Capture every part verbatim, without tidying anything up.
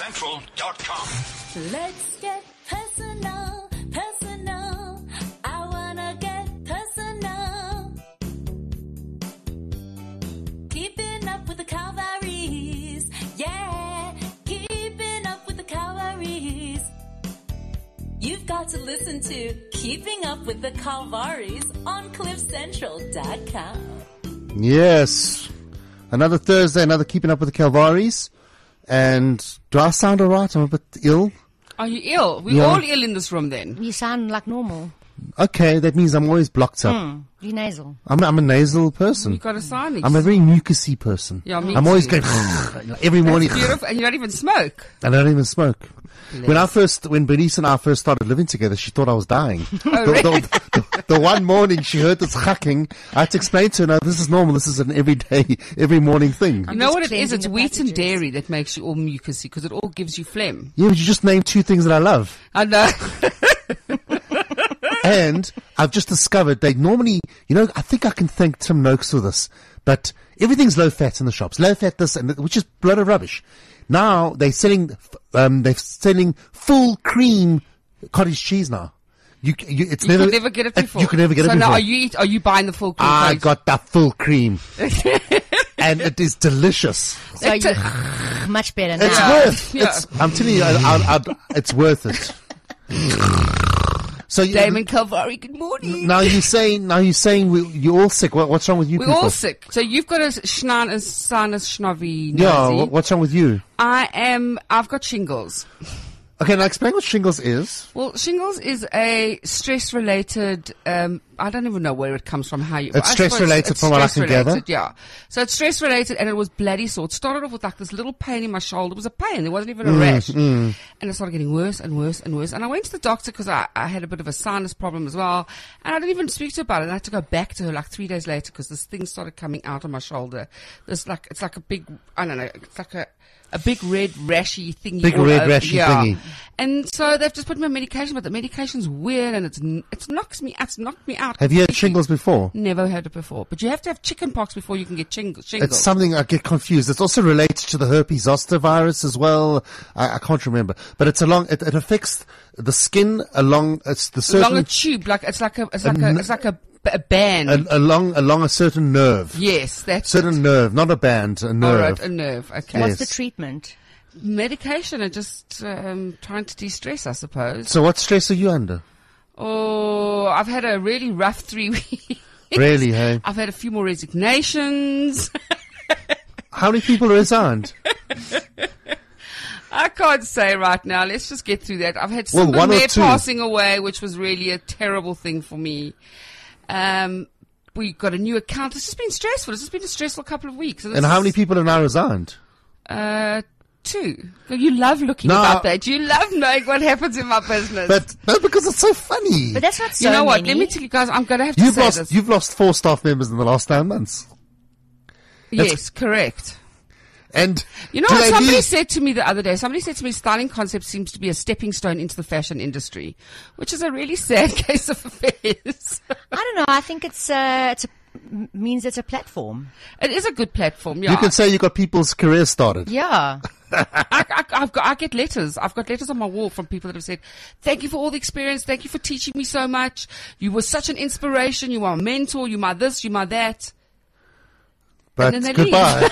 Central dot com. Let's get personal, personal. I wanna get personal. Keeping up with the Calvaries. Yeah, keeping up with the Calvaries. You've got to listen to Keeping Up with the Calvaries on cliff central dot com. Yes. Another Thursday, another Keeping Up with the Calvaries. And do I sound alright? I'm a bit ill. Are you ill? We're Yeah. all ill in this room then. You sound like normal. Okay, that means I'm always blocked up. Mm, you're nasal. I'm, I'm a nasal person. You got a sinus. I'm a very mucusy person. Yeah, me I'm always too. going every morning. That's beautiful. And you don't even smoke. I don't even smoke. When I first, when Bernice and I first started living together, she thought I was dying. Oh, the, really? the, the, the one morning she heard this hacking, I had to explain to her, no, this is normal. This is an everyday, every morning thing. You know just what it is? cleansing It's the wheat and packages. dairy that makes you all mucousy because it all gives you phlegm. Yeah, but you just named two things that I love. I know. And I've just discovered they normally, you know, I think I can thank Tim Noakes for this, but everything's low fat in the shops. Low fat this and that, which is a load of rubbish. Now they're selling, um, they're selling full cream cottage cheese now. You, you it's You never, could never get it before. You can never get so it before. now are you eat, are you buying the full cream? I cottage? got the full cream. And it is delicious. So It's you a- much better now. It's Yeah. worth, Yeah. it's, I'm telling you, I, I, I, it's worth it. So you, Damon Calvari, good morning. now you're saying, now you're saying we, you're all sick. What, what's wrong with you We're people? all sick. So you've got a schnan, a sinus schnovi Yeah, nosy. what, what's wrong with you? I am, I've got shingles. Okay, now explain what shingles is. Well, shingles is a stress-related. Um, I don't even know where it comes from. How you? It's I stress-related suppose from what I can stress-related, gather. Yeah. So it's stress-related, and it was bloody sore. It started off with like this little pain in my shoulder. It was a pain. There wasn't even a rash, and it started getting worse and worse and worse. And I went to the doctor because I, I had a bit of a sinus problem as well, and I didn't even speak to her about it. And I had to go back to her like three days later because this thing started coming out of my shoulder. This like it's like a big. I don't know. It's like a. A big red rashy thingy. Big all red over- rashy yeah. thingy. And so they've just put me on medication, but the medication's weird and it's n- it's knocks me it's knocked me out. Have you had completely. shingles before? Never heard it before. But you have to have chicken pox before you can get ching- shingles. It's something I get confused. It's also related to the herpes zoster virus as well. I, I can't remember, but it's along. It, it affects the skin along. It's the certain along a tube, like it's like a it's like a, n- it's like a, a band. a- along along a certain nerve. yes, that's Certain it. nerve, not a band, a All nerve. right, a nerve. Okay. Yes. What's the treatment? Medication and just um, trying to de-stress, I suppose. So what stress are you under? Oh, I've had a really rough three weeks. Really, hey? I've had a few more resignations. How many people are resigned? I can't say right now. Let's just get through that. I've had Well, Simba one or Mare two. passing away, which was really a terrible thing for me. Um, we got a new account. This has been stressful. This has been a stressful couple of weeks. And how many people are now resigned? Uh, two. You love looking No. about that. You love knowing what happens in my business. But no, because it's so funny. But that's not so you know what? many. Let me tell you guys. I'm going to have to You've say lost this. you've lost four staff members in the last nine months. Yes, correct. And You know do what? they Somebody leave- said to me the other day, somebody said to me, styling concept seems to be a stepping stone into the fashion industry, which is a really sad case of affairs. I don't know. I think it's uh, it's a, m- means it's a platform. It is a good platform, yeah. You can say you got people's careers started. Yeah. I, I, I've got, I get letters. I've got letters on my wall from people that have said, thank you for all the experience. Thank you for teaching me so much. You were such an inspiration. You were a mentor. You my this, you my that. But then they goodbye.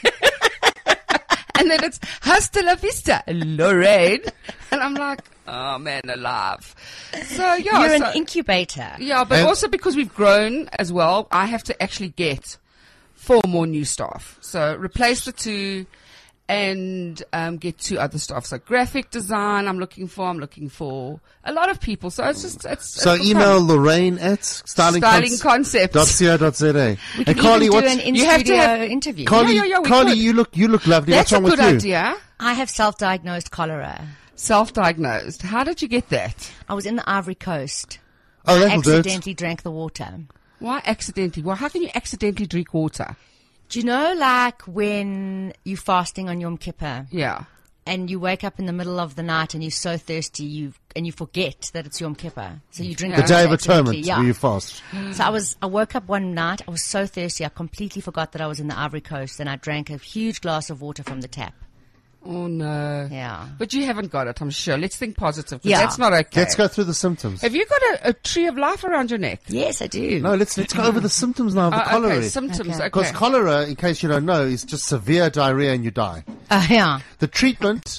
And then it's hasta la vista, Lorraine. And I'm like, oh man, alive. So yeah. You're so, an incubator. yeah, but And- also because we've grown as well, I have to actually get four more new staff. So replace the two and um, get two other staff. So graphic design I'm looking for. I'm looking for a lot of people. So it's just, it's, So it's email fun. Lorraine at styling Styling Concepts. dot co dot za. We And can Carly, even do what's an You have to in-studio have- interview. Carly? Yeah, yeah, yeah, we Carly, could. you look you look lovely. That's What's wrong a good with you? idea. I have self-diagnosed cholera. Self-diagnosed. How did you get that? I was in the Ivory Coast. Oh, I that'll do it. accidentally drank the water. Why accidentally? Well, how can you accidentally drink water? Do you know, like, when you're fasting on Yom Kippur Yeah. and you wake up in the middle of the night and you're so thirsty you and you forget that it's Yom Kippur. So you drink The The day of accidentally, atonement, yeah. where you fast. So I was, I woke up one night, I was so thirsty, I completely forgot that I was in the Ivory Coast and I drank a huge glass of water from the tap. Oh, no. Yeah. But you haven't got it, I'm sure. Let's think positive. 'Cause Yeah. That's not okay. Let's go through the symptoms. Have you got a, a tree of life around your neck? Yes, I do. No, let's let's go over the symptoms now of the Uh, cholera. okay, symptoms. Okay. Okay. Because cholera, in case you don't know, is just severe diarrhea and you die. Uh, yeah. The treatment,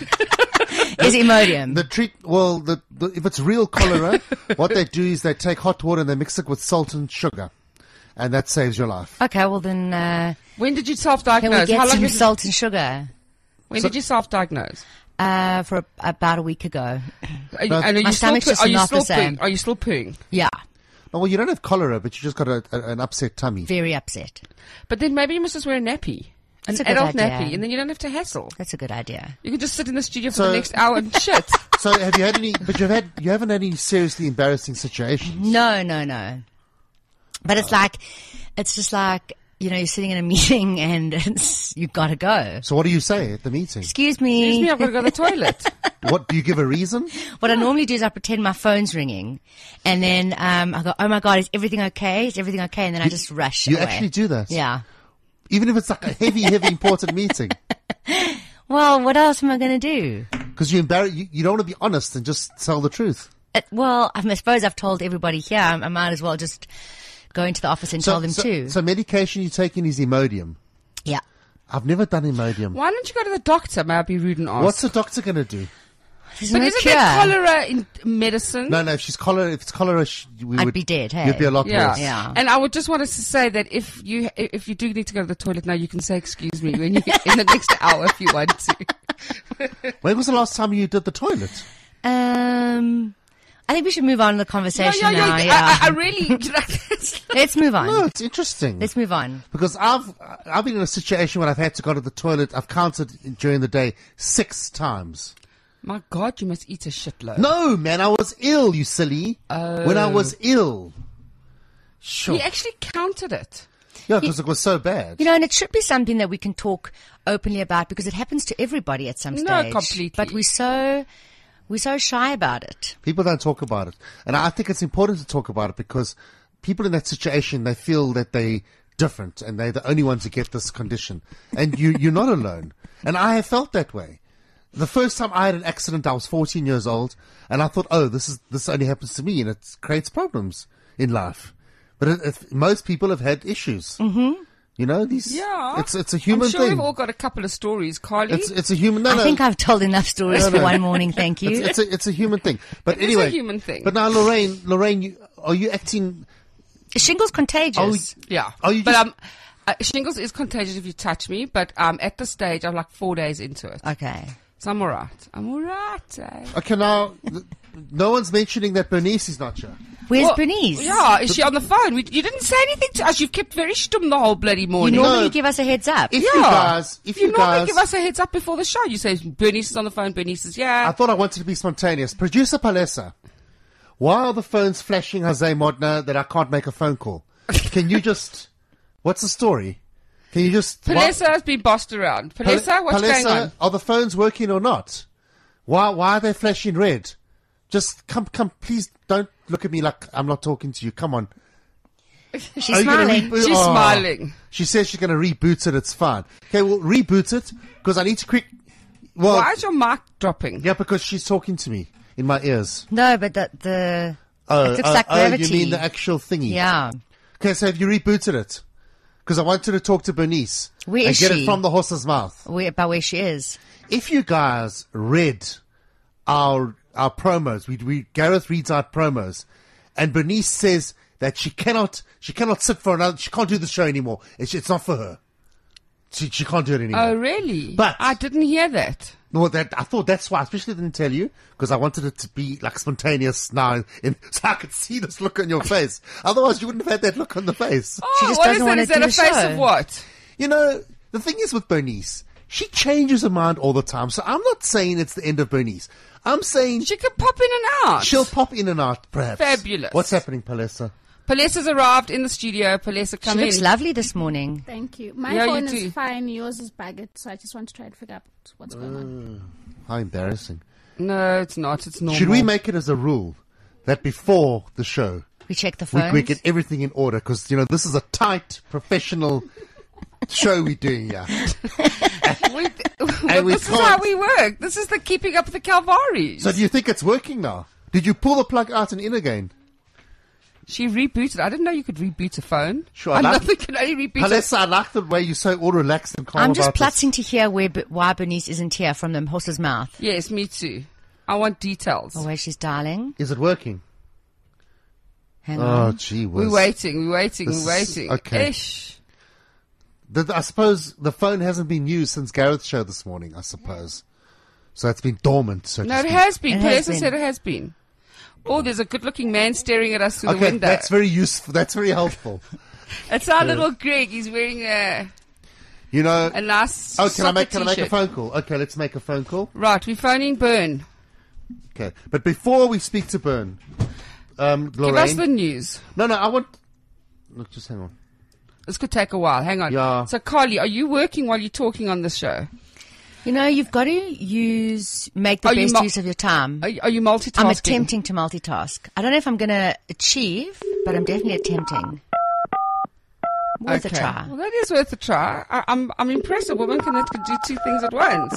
Is Imodium. the treat, well, the, the, if it's real cholera, what they do is they take hot water and they mix it with salt and sugar, and that saves your life. Okay, well then, uh, When did you can we self-diagnose? get How long some did you, salt and sugar? when did you self-diagnose? Uh, for a, about a week ago. Are you, No, and are my you still, stomach's poo- just are you not still the same. pooing? Are you still pooing? Yeah, Oh, well, you don't have cholera, but you just got a, a, an upset tummy. very upset. But then maybe you must just wear a nappy. An That's a good adult idea. nappy, and then you don't have to hassle. That's a good idea. You can just sit in the studio for So- the next hour and shit. So have you had any, but you've had, you haven't had any seriously embarrassing situations? No, no, no. But it's like, it's just like, you know, you're sitting in a meeting and it's, you've got to go. So what do you say at the meeting? Excuse me. Excuse me, I've got to go to the toilet. What, do you give a reason? What I normally do is I pretend my phone's ringing, and then um, I go, "Oh my god, is everything okay? Is everything okay?" And then I just rush You away. actually do that? Yeah. Even if it's like a heavy, heavy important meeting? Well, what else am I going to do? Because you embarrass, you, you don't want to be honest and just tell the truth. It, well, I suppose I've told everybody here. I, I might as well just go into the office and tell them so, too. So medication you're taking is Imodium. Yeah. I've never done Imodium. Why don't you go to the doctor? May I be rude and ask? What's the doctor going to do? There's but no isn't cure. there cholera in medicine? No, no, if she's cholera, if it's cholera, sh- we I'd would be dead, hey? You'd be a lot Yeah. worse. Yeah. And I would just want us to say that if you if you do need to go to the toilet now, you can say excuse me when you in the next hour if you want to. When was the last time you did the toilet? Um, I think we should move on to the conversation yeah, yeah, now. yeah. Yeah. I, I really like Let's move on. No, it's interesting. Let's move on. Because I've I've been in a situation when I've had to go to the toilet. I've counted during the day six times. My God, you must eat a shitload. No, man, I was ill. You silly. When I was ill. Sure. He actually counted it. Yeah, because it was so bad. You know, and it should be something that we can talk openly about because it happens to everybody at some stage. No, completely. But we're so we're so shy about it. People don't talk about it. And I think it's important to talk about it because people in that situation, they feel that they're different and they're the only ones who get this condition. And you, you're not alone. And I have felt that way. The first time I had an accident, I was fourteen years old, and I thought, oh, this is this only happens to me, and it creates problems in life. But it, it, most people have had issues. Mm-hmm. You know, these. Yeah. It's it's a human I'm sure thing. we've all got a couple of stories, Carly. It's it's a human. No, I no. think I've told enough stories No, for no. one morning, thank you. It's, it's a it's a human thing. But It is a anyway, human thing. But now, Lorraine, Lorraine, you, are you acting? Shingle's contagious. Oh, yeah. Oh, you but just- um, uh, shingles is contagious if you touch me, but um, at this stage, I'm like four days into it. Okay. So I'm alright. I'm alright. Eh? Okay, now th- no one's mentioning that Bernice is not here. Where's Well, Bernice? Yeah, is she on the phone? We, you didn't say anything to us. You've kept very stum the whole bloody You morning. normally No. give us a heads up. If yeah. you guys, if you, you normally guys, give us a heads up before the show. You say Bernice is on the phone. Bernice is I yeah. thought I wanted to be spontaneous. Producer Palesa, why are the phones flashing Jose Modena that I can't make a phone call? Can you just? What's the story? Can you just? Palesa has been bossed around. Palesa, Pal- what's Palesa, going on? Are the phones working or not? Why why are they flashing red? Just come come please don't look at me like I'm not talking to you. Come on. She's Are you gonna smiling. reboot- She's Oh. smiling. She says she's going to reboot it. It's fine. Okay, well reboot it because I need to quick. Well, Why is your mic dropping? yeah, because she's talking to me in my ears. No, but the, the Oh, it looks oh, like oh, gravity. you mean the actual thingy? Yeah. Okay, so have you rebooted it? Because I wanted to talk to Bernice Where and is get she? it from the horse's mouth. Where, about where she is. If you guys read our our promos, we, we Gareth reads our promos, and Bernice says that she cannot she cannot sit for another. She can't do the show anymore. It's, it's not for her. She she can't do it anymore. Oh, really? But- I didn't hear that. No, that I thought that's why. I especially didn't tell you because I wanted it to be like spontaneous now, in, so I could see this look on your face. Otherwise, you wouldn't have had that look on the face. Oh, just what doesn't is that? wanna Is that do a the face show. of what? You know, the thing is with Bernice, she changes her mind all the time. So I'm not saying it's the end of Bernice. I'm saying She could pop in and out. she'll pop in and out, perhaps. Fabulous. What's happening, Palesa? Palesa's arrived in the studio. Palesa, come She looks in. lovely this morning. Thank you. My Yeah, you phone too. is fine. Yours is bagged, so I just want to try to figure out what's going on. How embarrassing. No, it's not. It's normal. Should we make it as a rule that before the show, We check the we, phones. we get everything in order? Because, you know, this is a tight, professional show we're doing here. We, And we this is can't. how we work. This is the keeping up with the Calvaries. So do you think it's working now? Did you pull the plug out and in again? She rebooted. I didn't know you could reboot a phone. Sure, I I like- nothing can only reboot. a- Alessa, I like the way you're so all relaxed and calm I'm just about this. plotting to hear where, Be- why Bernice isn't here from the horse's mouth. Yes, me too. I want details. Or where she's dialing. Is it working? Hang Oh, on. gee whiz. We're waiting. We're waiting. This We're is- waiting. okay. Ish. The, I suppose the phone hasn't been used since Gareth's show this morning, I suppose. So it's been dormant, so to No, it speak. has been. It has Person been. said it has been. Oh, there's a good-looking man staring at us through the Okay, window. that's very useful. That's very helpful. It's our little Greg. He's wearing a, You know. a nice. Oh, can I soccer make can I make a t-shirt. phone call? Okay, let's make a phone call. Right, we're phoning Bern. Okay, but before we speak to Bern, um, Give Lorraine. us the news. No, no, I want. Look, just hang on. This could take a while. Hang on. Yeah. So, Carly, are you working while you're talking on this show? You know, you've got to use, make the Are you best mul- use of your time. Are, you- are you multitasking? I'm attempting to multitask. I don't know if I'm going to achieve, but I'm definitely attempting. Worth a try. Well, that is worth a try. I, I'm I'm impressed. A woman can, can do two things at once.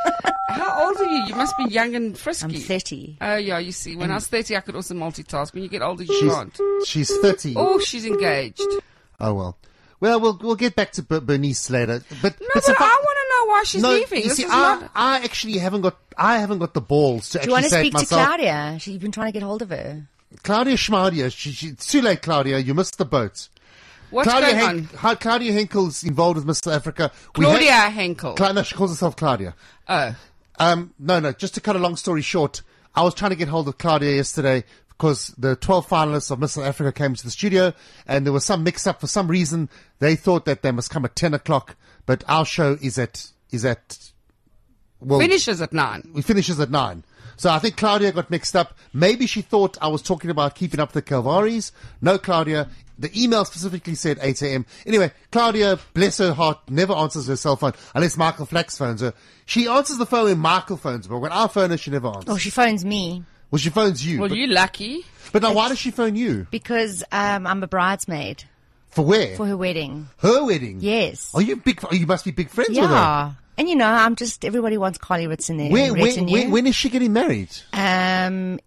How old are you? You must be young and frisky. I'm thirty. Oh, yeah, you see. When I was thirty, I could also multitask. When you get older, you She's can't. she's thirty. Oh, she's engaged. Oh well. Well, we'll we'll get back to Ber- Bernice later. But No, but but suffi- I want to know why she's no, leaving. you This see, is I, not... I actually haven't got I haven't got the balls to Do you actually want to say speak it to myself. Claudia? She's been trying to get hold of her. Claudia Schmadia. She, she, it's too late, Claudia. You missed the boat. What's Claudia going Hen- on? How Claudia Henkel's involved with Mister Africa. We Claudia had- Henkel. Cla- no, she calls herself Claudia. oh. Um, no, no, just to cut a long story short, I was trying to get hold of Claudia yesterday because the twelve finalists of Miss South Africa came to the studio and there was some mix up for some reason. They thought that they must come at ten o'clock, but our show is at, is at, well, Finishes at nine. we finishes at nine. So I think Claudia got mixed up. Maybe she thought I was talking about keeping up the Calvaries. No, Claudia. The email specifically said eight a.m. Anyway, Claudia, bless her heart, never answers her cell phone unless Michael Flax phones her. She answers the phone when Michael phones her, but when I phone her, she never answers. Oh, she phones me Well, she phones you. Well, but, you lucky. but now why does she phone you? because um, I'm a bridesmaid For where? for her wedding. Her wedding? Yes. Are you big, oh, you must be big friends with her. Yeah. And you know, I'm just, everybody wants Carly Ritz in their Where, where, retinue. where, when is she getting married? Um,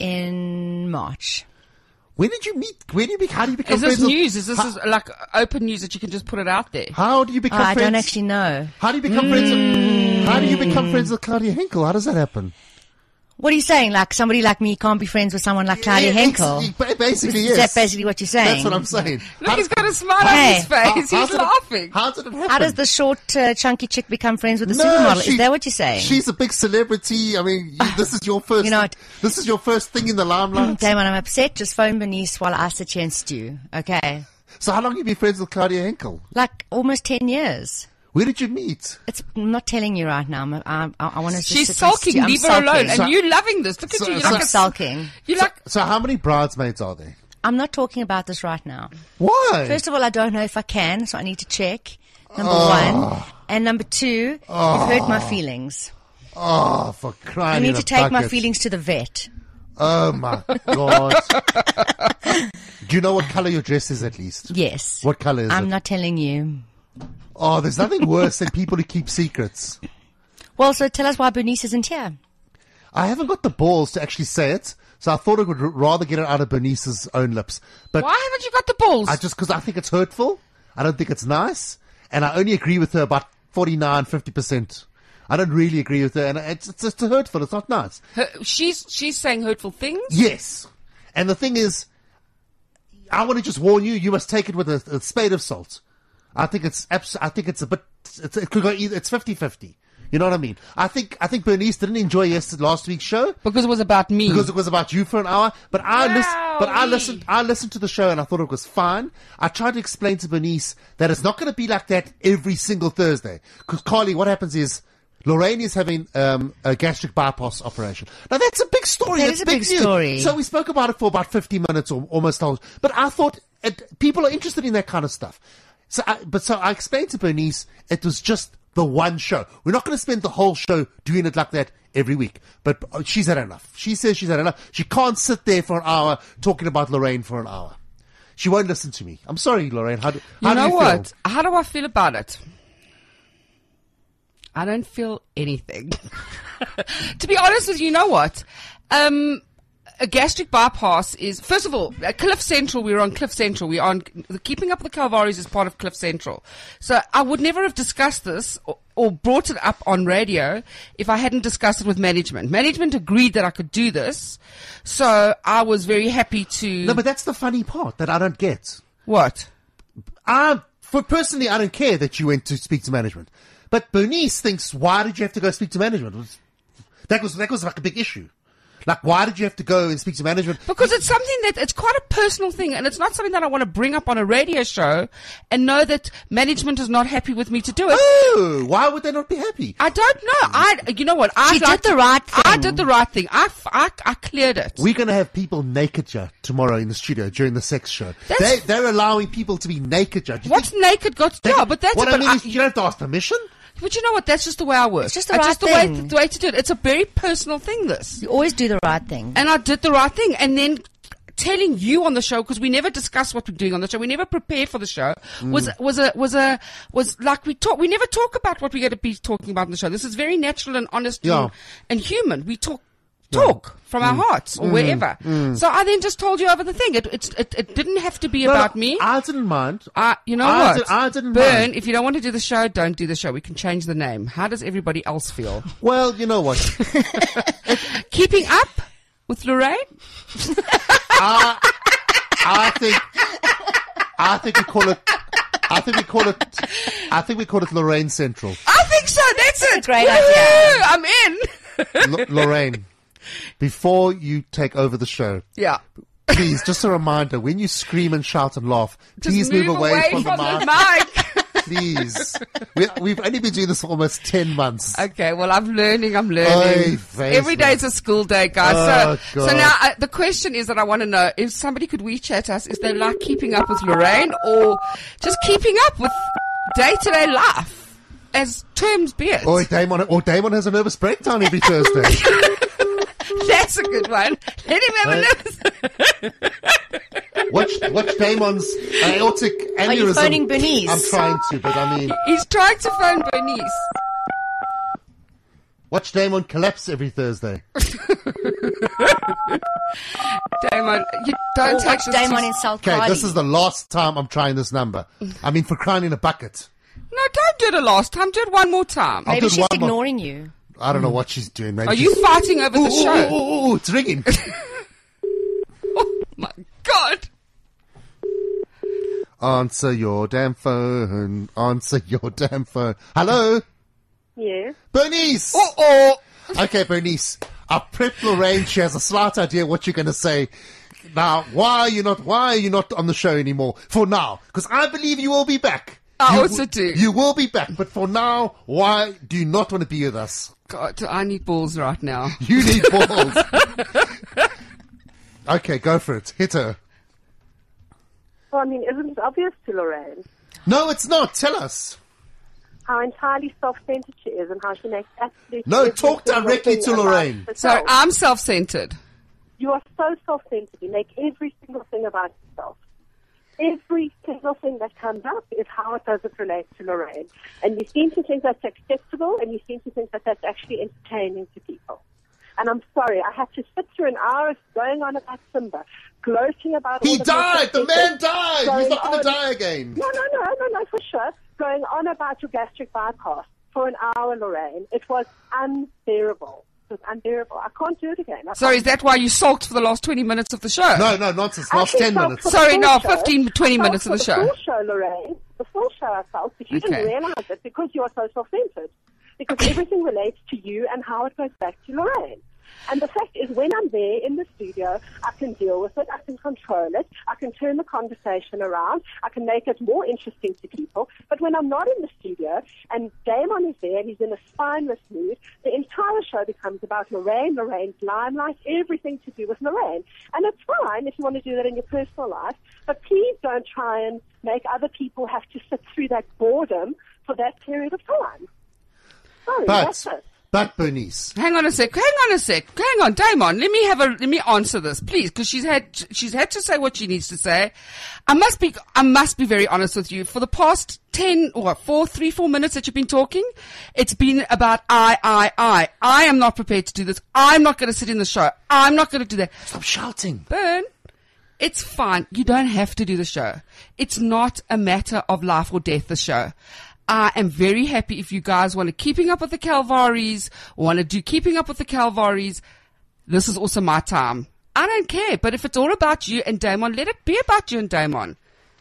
in March. When did you meet? Where do you be, how do you become Is this friends with- news? Is this how, is like open news that you can just put it out there? how do you Oh, become I friends? don't actually know. How do you become friends with, how do you become friends with Claudia Henkel? How does that happen? What are you saying? Like somebody like me can't be friends with someone like Claudia Yeah, Henkel? ex- ba- Basically, Is yes. that basically what you're saying? That's what I'm saying. Look, he's got a smile Hey. on his face. how He's did it- laughing. how did it happen? How does the short, uh, chunky chick become friends with the No, supermodel? she- Is that what you're saying? She's a big celebrity. I mean, you, this is your first. You know what? This is your first thing in the limelight. Damon, I'm upset. Just phone Bernice while I sit here and stew. Okay. So, how long have you been friends with Claudia Henkel? Like almost ten years. Where did you meet? It's, I'm not telling you right now. I'm, I, I, I want to She's just sit and sulking. stew. I'm Leave her sulking. alone. So- And you loving this. Look at so- you. You're so- like I'm a, sulking. you like. So, how many bridesmaids are there? I'm not talking about this right now. Why? First of all, I don't know if I can, so I need to check. Number Oh. one. And number two, you've hurt my feelings. oh, for crying I in need a to take my bucket. feelings to the vet. Oh my god! Do you know what color your dress is? At least. Yes. What color is I'm it? not telling you. Oh, there's nothing worse than people who keep secrets. Well, so tell us why Bernice isn't here. I haven't got the balls to actually say it, so I thought I would r- rather get it out of Bernice's own lips. But Why haven't you got the balls? I just, because I think it's hurtful. I don't think it's nice. And I only agree with her about forty-nine, fifty percent. I don't really agree with her. And it's, it's just hurtful. It's not nice. Her, she's she's saying hurtful things. Yes. And the thing is, I want to just warn you, you must take it with a, a spade of salt. I think it's abs- I think it's a bit, it's, it could go either, it's fifty-fifty. You know what I mean? I think, I think Bernice didn't enjoy yesterday, last week's show. Because it was about me. Because it was about you for an hour, but I listened. But I Wowie. listened. I listened to the show and I thought it was fine. I tried to explain to Bernice that it's not going to be like that every single Thursday. Because Carly, what happens is Lorraine is having um, a gastric bypass operation. Now that's a big story. That That's is a big news. story. So we spoke about it for about fifty minutes or almost hours. But I thought it, people are interested in that kind of stuff. So, I, but so I explained to Bernice it was just the one show. We're not going to spend the whole show doing it like that every week. But uh, she's had enough. She says she's had enough. She can't sit there for an hour talking about Lorraine for an hour. She won't listen to me. I'm sorry, Lorraine. How do, how you know do you what? feel? How do I feel about it? I don't feel anything. To be honest with you, you know what? Um, a gastric bypass is, first of all, at Cliff Central, we're on Cliff Central. We're on, the Keeping Up with the Calvaries is part of Cliff Central. So I would never have discussed this or, or brought it up on radio if I hadn't discussed it with management. Management agreed that I could do this. So I was very happy to... No, but that's the funny part that I don't get. What? I, for personally, I don't care that you went to speak to management. But Bernice thinks, why did you have to go speak to management? That was, that was like a big issue. Like, why did you have to go and speak to management? Because it's something that, it's quite a personal thing, and it's not something that I want to bring up on a radio show and know that management is not happy with me to do it. Oh, why would they not be happy? I don't know. I, you know what? I She did the right thing. I did the right thing. I, f- I, I cleared it. We're going to have people naked here tomorrow in the studio during the sex show. That's- They, they're allowing people to be naked here. Do you What's think naked got to they- do? But that's what a I bit- mean is I- you don't have to ask permission. But you know what? That's just the way I work. It's just the It's right just the way, thing. the way to do it. It's a very personal thing, this. You always do the right thing. And I did the right thing. And then telling you on the show, because we never discuss what we're doing on the show, we never prepare for the show, was was a was a was like we talk. We never talk about what we're going to be talking about on the show. This is very natural and honest Yeah. and, and human. We talk talk from our hearts or wherever. So I then just told you over the thing. It it's, it, it didn't have to be No, about no, me. I didn't mind. Uh, you know I what? did- I didn't Burn, mind. if you don't want to do the show, don't do the show. We can change the name. How does everybody else feel? Well, you know what? Keeping up with Lorraine? I think, I think we call it, I think we call it, I think we call it Lorraine Central. I think so. That's it. a great Woohoo! idea. I'm in. L- Lorraine, before you take over the show, Yeah. please, just a reminder, when you scream and shout and laugh, Just please move, move away, from, the mic. mic. Please. We, we've only been doing this for almost ten months. Okay, well, I'm learning. I'm Oy learning. vey, Every day's a school day, guys. Oh, so, so God. now uh, the question is that I want to know if somebody could WeChat us, is they like keeping up with Lorraine or just keeping up with day-to-day life as terms be it? Or Damon, or Damon has a nervous breakdown every Thursday. That's a good one. Let him have a Right. look. Watch, watch Damon's aortic aneurysm. Are you phoning Bernice? I'm trying to, but I mean, He's trying to phone Bernice. watch Damon collapse every Thursday. Damon, you don't Or take watch this Damon too- insult Okay, Cardi. this is the last time I'm trying this number. I mean, for crying in a bucket. No, don't do it the last time. Do it one more time. I'll Maybe do she's one more. ignoring you. I don't know what she's doing. Maybe Are you she's- fighting over Ooh, the ooh, show? ooh, ooh, ooh, it's ringing. Oh my God. Answer your damn phone. Answer your damn phone. Hello? Yes. Bernice! Oh, oh. Okay, Bernice. I prepped Lorraine. She has a slight idea what you're going to say. Now, why are you not, why are you not on the show anymore? For now. Because I believe you will be back. I You also w- do. You will be back. But for now, why do you not want to be with us? God, I need balls right now. You need balls. Okay, go for it. Hit her. Well, I mean, isn't it obvious to Lorraine No, it's not. Tell us. how entirely self-centered she is and how she makes absolutely No, every talk single directly thing to about Lorraine. So herself. I'm self-centered. You are so self-centered. You make every single thing about yourself. Every single thing that comes up is how it does it relate to Lorraine. And you seem to think that's acceptable, and you seem to think that that's actually entertaining to people. And I'm sorry, I had to sit through an hour of going on about Simba, gloating about all He the died. The man died. He's Going not going to on- die again. No, no, no, no, no, for sure. Going on about your gastric bypass for an hour, Lorraine. It was unbearable. It was unbearable. I can't do it again. I Sorry, can't. is that why you sulked for the last twenty minutes of the show? No, no, nonsense. I Last actually ten felt minutes. for the Sorry, full no, show. fifteen, twenty I felt minutes of for the show. The full show, Lorraine. The full show I felt, but you Okay. didn't realize it because you are so self-centered. Because everything relates to you and how it goes back to Lorraine. And the fact is, when I'm there in the studio, I can deal with it, I can control it, I can turn the conversation around, I can make it more interesting to people. But when I'm not in the studio and Damon is there and he's in a spineless mood, the entire show becomes about Lorraine, Lorraine's limelight, everything to do with Lorraine. And it's fine if you want to do that in your personal life, but please don't try and make other people have to sit through that boredom for that period of time. Sorry, But, that's it. But Bernice, Hang on a sec. Hang on a sec. Hang on, Damon. Let me have a. Let me answer this, please, because she's had she's had to say what she needs to say. I must be. I must be very honest with you. For the past ten or four, three, four minutes that you've been talking, it's been about I, I, I. I am not prepared to do this. I'm not going to sit in the show. I'm not going to do that. stop shouting. Burn. It's fine. You don't have to do the show. It's not a matter of life or death. The show. I am very happy if you guys want to Keeping Up with the Calvaries, want to do Keeping Up with the Calvaries. This is also my time. I don't care. But if it's all about you and Damon, let it be about you and Damon.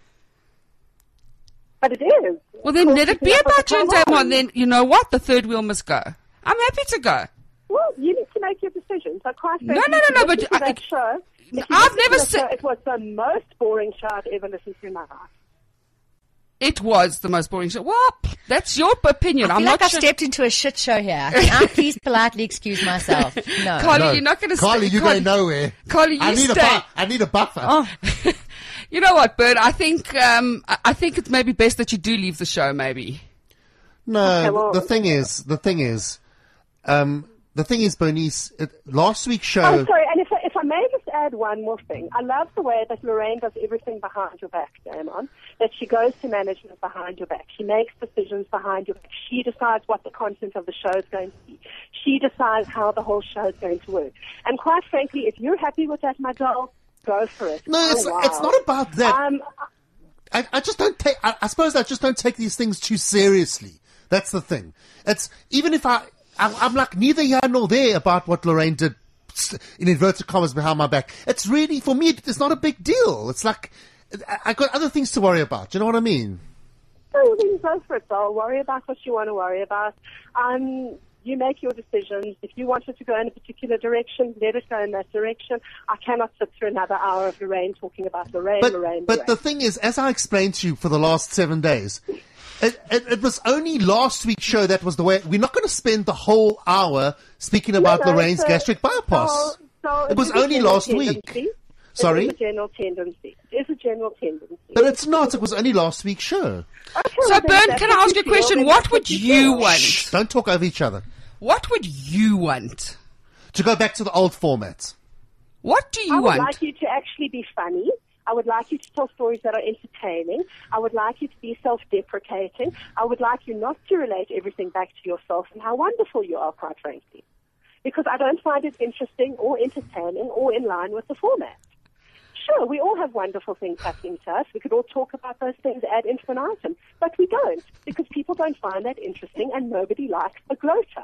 But it is. Well, then Of let course, it be Keeping Up with about the you and Calvaries. Damon. Then, you know what? The third wheel must go. I'm happy to go. Well, you need to make your decision. So quite No, frankly, no, no, no, if you but listen to I- that show, if you I've listen to never the said- show, it was the most boring show I've ever listened to in my life. It was the most boring show. Well, that's your opinion. I I'm feel not like I've sure. stepped into a shit show here. Can I please politely excuse myself? No. Carly, No. you're not going to Carly, stay. you're going nowhere. Carly, you I need stay. a bu- I need a buffer. Oh, You know what, Bert? I think um, I I think it's maybe best that you do leave the show. Maybe. No, Okay, well- the thing is, the thing is, um, the thing is, Bernice, it, last week's show. Oh, sorry, and if I, if I may just add one more thing. I love the way that Lorraine does everything behind your back, Damon, that she goes to management behind your back. She makes decisions behind your back. She decides what the content of the show is going to be. She decides how the whole show is going to work. And quite frankly, if you're happy with that, my doll, go for it. No, Oh, it's wow. it's not about that. Um, I, I just don't take. I, I suppose I just don't take these things too seriously. That's the thing. It's even if I, I I'm like neither here nor there about what Lorraine did in inverted commas behind my back. It's really for me. It's not a big deal. It's like I, I got other things to worry about. Do you know what I mean? So then go for it, doll. Worry about what you want to worry about. Um, you make your decisions. If you want it to go in a particular direction, let it go in that direction. I cannot sit through another hour of Lorraine talking about Lorraine, But Lorraine, but Lorraine. the thing is, as I explained to you for the last seven days, it, it, it was only last week's show that was the way. We're not going to spend the whole hour speaking about No, no, Lorraine's so- gastric bypass. so- so it was is a only general last week. tendency. Sorry? It is a general tendency. It is a general tendency. But it's not. It was only last week's show. Okay, So, well, then Bern, that's can I what ask you a feel, question? then What that's would you feel. want? Shh, don't talk over each other. What would you want? To go back to the old format. What do you I would want? like you to actually be funny. I would like you to tell stories that are entertaining. I would like you to be self-deprecating. I would like you not to relate everything back to yourself and how wonderful you are, quite frankly. Because I don't find it interesting or entertaining or in line with the format. Sure, we all have wonderful things happening to us. We could all talk about those things ad infinitum. But we don't, because people don't find that interesting and nobody likes a gloater.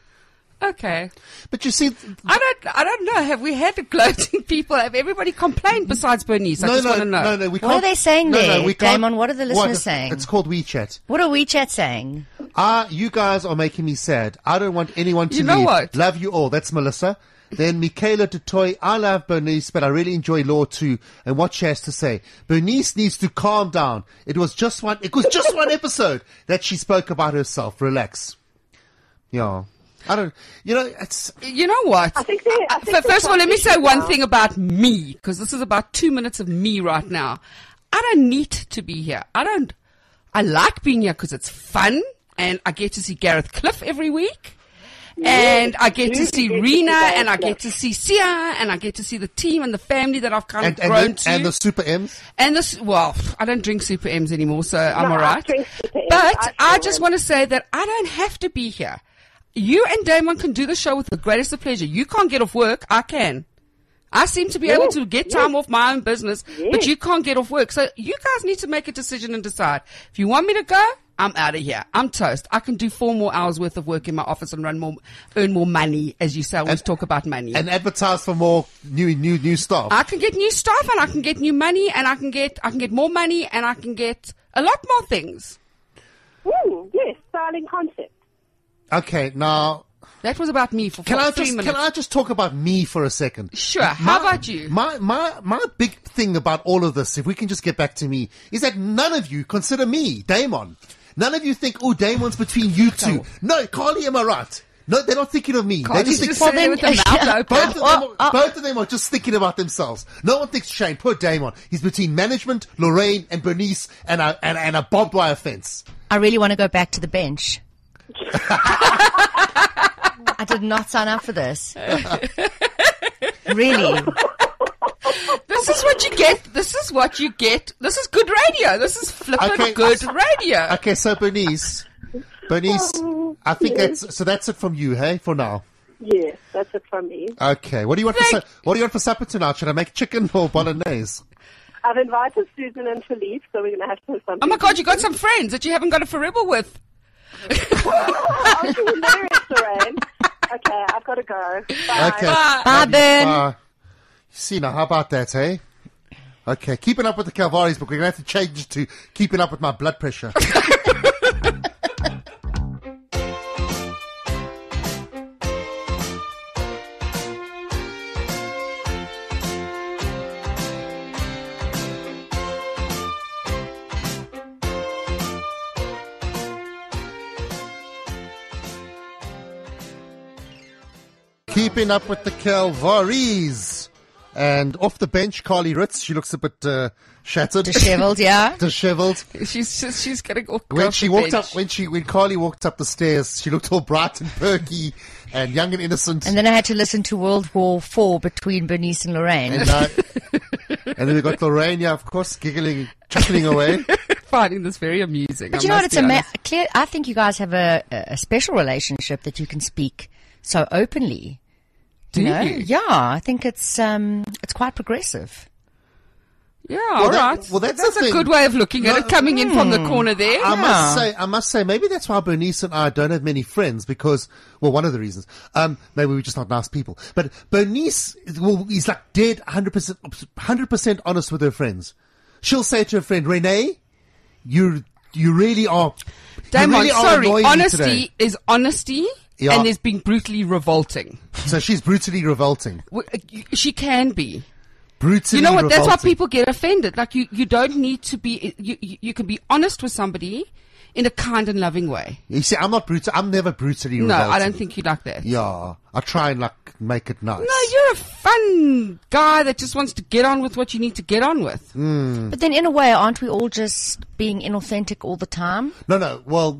Okay. But you see, I don't. I don't know. Have we had the gloating people? Have everybody complained besides Bernice? I no, just no, want to know. no, no. We What are can't- they saying no, there, No, we can't- Damon? What are the listeners What? saying? It's called WeChat. What are WeChat saying? Ah, you guys are making me sad. I don't want anyone to You know leave. what? Love you all. That's Melissa. Then Michaela Dutoy. I love Bernice, but I really enjoy Law too. And what she has to say. Bernice needs to calm down. It was just one. It was just one episode that she spoke about herself. Relax. Yeah. I don't. You know, it's. You know what? I think they- I Uh, think f- the First of all, let me say transition one now- thing about me, because this is about two minutes of me right now. I don't need to be here. I don't. I like being here because it's fun, and I get to see Gareth Cliff every week. And I get to you see get to Rena, see Gareth and I Cliff. get to see Sia, and I get to see the team and the family that I've kind And, of and, grown the, to. and the Super M's. And this, well, I don't drink Super M's anymore, so I'm No, I alright. drink Super M's. But I I sure just am. want to say that I don't have to be here. You and Damon can do the show with the greatest of pleasure. You can't get off work. I can. I seem to be able Yes, to get yes. time off my own business, but Yes. you can't get off work. So you guys need to make a decision and decide. If you want me to go, I'm out of here. I'm toast. I can do four more hours worth of work in my office and run more, earn more money, as you say. I always And- talk about money. And advertise for more new, new, new staff. I can get new stuff, and I can get new money, and I can get I can get more money, and I can get a lot more things. Mm, yes, styling concept. Okay, now. That was about me for Can four, I three just minutes. can I just talk about me for a second? Sure. How about you? My my my big thing about all of this, if we can just get back to me, is that none of you consider me, Damon. None of you think, oh, Damon's between you two. No, Carly, am I right? No, they're not thinking of me. Carly's they just just think, sitting there with the mouth open. both, of them Oh, are, oh. both of them are just thinking about themselves. No one thinks, Shane, poor Damon. He's between management, Lorraine, and Bernice, and a, and, and a barbed wire fence. I really want to go back to the bench. I did not sign up for this. Really? This is what you get. This is what you get. This is good radio. This is flippin' Okay. good radio. Okay, so Bernice, Bernice, I think Yes. that's so. That's it from you, hey, for now. Yes, that's it from me. Okay, what do you want for Thank- su- what do you want for supper tonight? Should I make chicken or bolaise? I've invited Susan and Philippe, so we're going to have to have something. Oh my God, you got some friends that you haven't got a forever with. Oh, you're hilarious, Lorraine. Okay, I've got to go. Bye. Okay, Bye. Bye, Ben. Uh, see now, how about that, hey? Okay, keeping up with the Calvaris book. We're gonna have to change it to keeping up with my blood pressure. Keeping up with the Calvaris. And off the bench, Carly Ritz. She looks a bit uh, shattered. Disheveled, yeah. Disheveled. She's just, she's gonna go. When off she the walked bench. up, when she, when Carly walked up the stairs, she looked all bright and perky and young and innocent. And then I had to listen to World War Four between Bernice and Lorraine. And, uh, and then we got Lorraine, yeah, of course, giggling, chuckling away. finding this very amusing. But I you know what? must It's be ama- honest. clear. I think you guys have a, a special relationship that you can speak so openly. Do you know? you? Yeah, I think it's um, it's quite progressive. Yeah, all that- right. well, that's that's the a thing. good way of looking at No, it, coming in from the corner there. I Yeah. must say, I must say, maybe that's why Bernice and I don't have many friends because, well, one of the reasons, um, maybe we're just not nice people. But Bernice, well, is like dead one hundred percent, one hundred percent honest with her friends. She'll say to her friend, Renee, you, you really are, you Damon, really are sorry, annoying me honesty today. is honesty, Yeah. and is being brutally revolting. So she's brutally revolting. W- uh, She can be. Brutally You know what? That's why revolting. people get offended. Like you, you don't need to be. You, you, you can be honest with somebody in a kind and loving way. You see, I'm not brutal. I'm never brutally No, revolting. I don't think you like that. Yeah, I try and like make it nice. No, you're a fun guy that just wants to get on with what you need to get on with. But then, in a way, aren't we all just being inauthentic all the time? No, no. Well,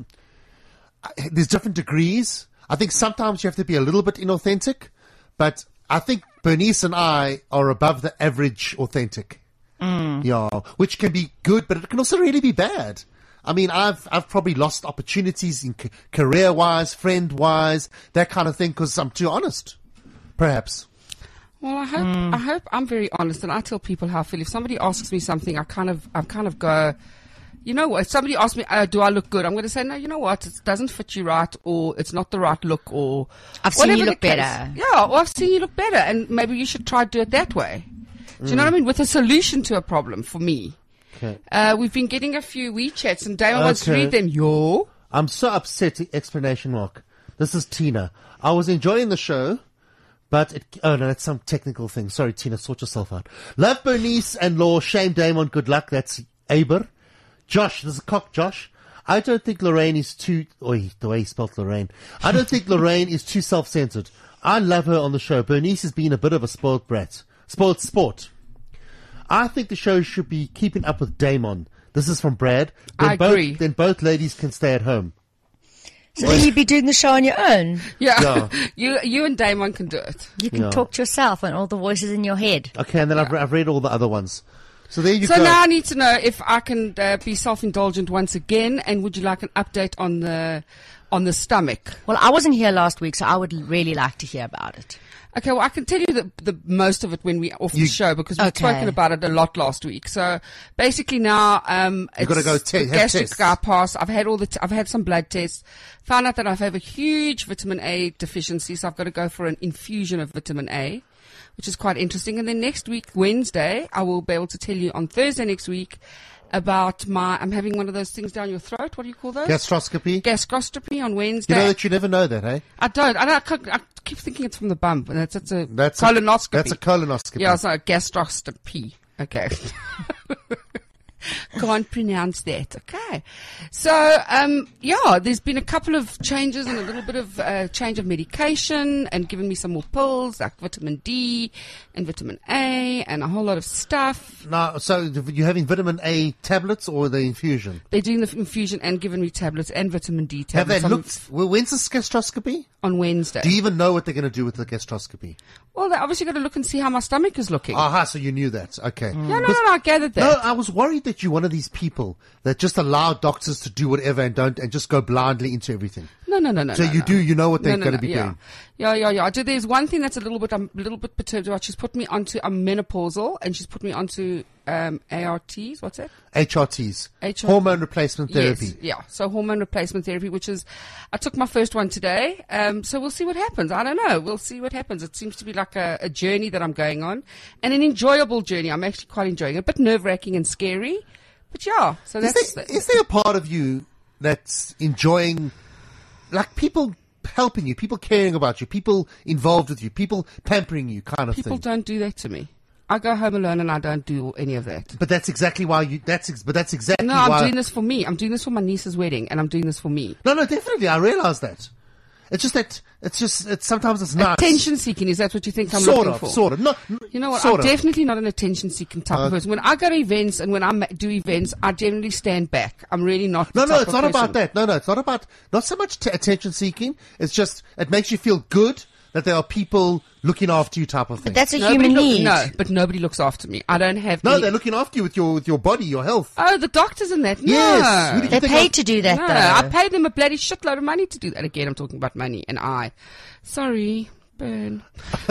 I- there's different degrees. I think sometimes you have to be a little bit inauthentic, but I think Bernice and I are above the average authentic. Yeah, which can be good, but it can also really be bad. I mean, I've I've probably lost opportunities in c- career-wise, friend-wise, that kind of thing, because I'm too honest. Perhaps. Well, I hope I hope I'm very honest, and I tell people how I feel. If somebody asks me something, I kind of I kind of go, you know what? If somebody asks me, uh, "Do I look good?" I'm going to say, "No, you know what? It doesn't fit you right, or it's not the right look, or I've seen whatever you the look case." better. Yeah, or I've seen you look better, and maybe you should try to do it that way. Do you know what I mean? With a solution to a problem for me. Okay. Uh, we've been getting a few WeChats, and Damon wants to Okay. read them. Yo. I'm so upset, explanation mark. This is Tina. I was enjoying the show, but it, oh no, that's some technical thing. Sorry, Tina, sort yourself out. Love Bernice and Law, shame Damon, good luck. That's Aber. Josh, this is Cock Josh. I don't think Lorraine is too, oi, the way he spelled Lorraine. I don't think Lorraine is too self-centered. I love her on the show. Bernice has been a bit of a spoiled brat. Spoiled sport. I think the show should be keeping up with Damon. This is from Brad. Then I both, agree. Then both ladies can stay at home. So then you'd be doing the show on your own. Yeah. Yeah. you you and Damon can do it. You can Yeah. talk to yourself and all the voices in your head. Okay, and then I've, re- I've read all the other ones. So there you So go. now I need to know if I can uh, be self-indulgent once again, and would you like an update on the on the stomach? Well, I wasn't here last week, so I would really like to hear about it. Okay, well I can tell you the, the most of it when we're off You- the show because we've Okay. spoken about it a lot last week. So basically now um, You've gotta it's go the te- have gastric tests. scar pass. I've had all the t- I've had some blood tests. Found out that I have a huge vitamin A deficiency, so I've got to go for an infusion of vitamin A, which is quite interesting. And then next week, Wednesday, I will be able to tell you on Thursday next week about my, I'm having one of those things down your throat. What do you call those? Gastroscopy. Gastroscopy on Wednesday. You know that you never know that, eh? I don't. I, don't I, can't- I keep thinking it's from the bump, and that's, that's a That's a- colonoscopy. that's a colonoscopy. Yeah, it's a gastroscopy. Okay. Can't pronounce that. Okay. So, um, yeah, there's been a couple of changes and a little bit of uh, change of medication and giving me some more pills like vitamin D and vitamin A and a whole lot of stuff. Now, so you're having vitamin A tablets or the infusion? They're doing the infusion and giving me tablets and vitamin D Have tablets. they on- looked? Well, when's this gastroscopy? on Wednesday. Do you even know what they're going to do with the gastroscopy? Well, they obviously got to look and see how my stomach is looking. Aha, so you knew that. Okay. no, no, no, no, I gathered that. No, I was worried that you're one of these people that just allow doctors to do whatever and don't, and just go blindly into everything. No, no, no, no. So no, you no. do, you know what they're No, no, going no, to be yeah. doing. Yeah, yeah, yeah. I do. There's one thing that's a little bit, I'm a little bit perturbed about. She's put me onto, I'm menopausal, and she's put me onto um, A R Ts. What's that? H R Ts. H R T. Hormone replacement therapy. Yes, yeah. So hormone replacement therapy, which is, I took my first one today. Um, so we'll see what happens. I don't know. We'll see what happens. It seems to be like a, a journey that I'm going on, and an enjoyable journey. I'm actually quite enjoying it. A bit nerve wracking and scary, but yeah. So Is that's there, the- is there a part of you that's enjoying, like people helping you, people caring about you, people involved with you, people pampering you kind of people thing? don't do that to me. I go home alone and I don't do any of that. But that's exactly why you, that's, ex- but that's exactly No, why. I'm doing this for me. I'm doing this for my niece's wedding, and I'm doing this for me. No, no, definitely. I realize that. It's just that, it's just, it's, sometimes it's nice. Attention seeking, is that what you think I'm Sort looking of, for? sort of. No, You know what? Sort I'm of. definitely not an attention seeking type of person. When I go to events and when I ma- do events, I generally stand back. I'm really not. No, the no, type it's of not person. about that. No, no, it's not about, not so much t- attention seeking. It's just, it makes you feel good that there are people looking after you type of thing. That's a Nobody human look- need. No, but nobody looks after me. I don't have. no, any- they're looking after you with your, with your body, your health. Oh, the doctors and that. No. Yes. Who did you They're think paid of- to do that, No, though. I paid them a bloody shitload of money to do that. Again, I'm talking about money and I. Sorry, burn. No,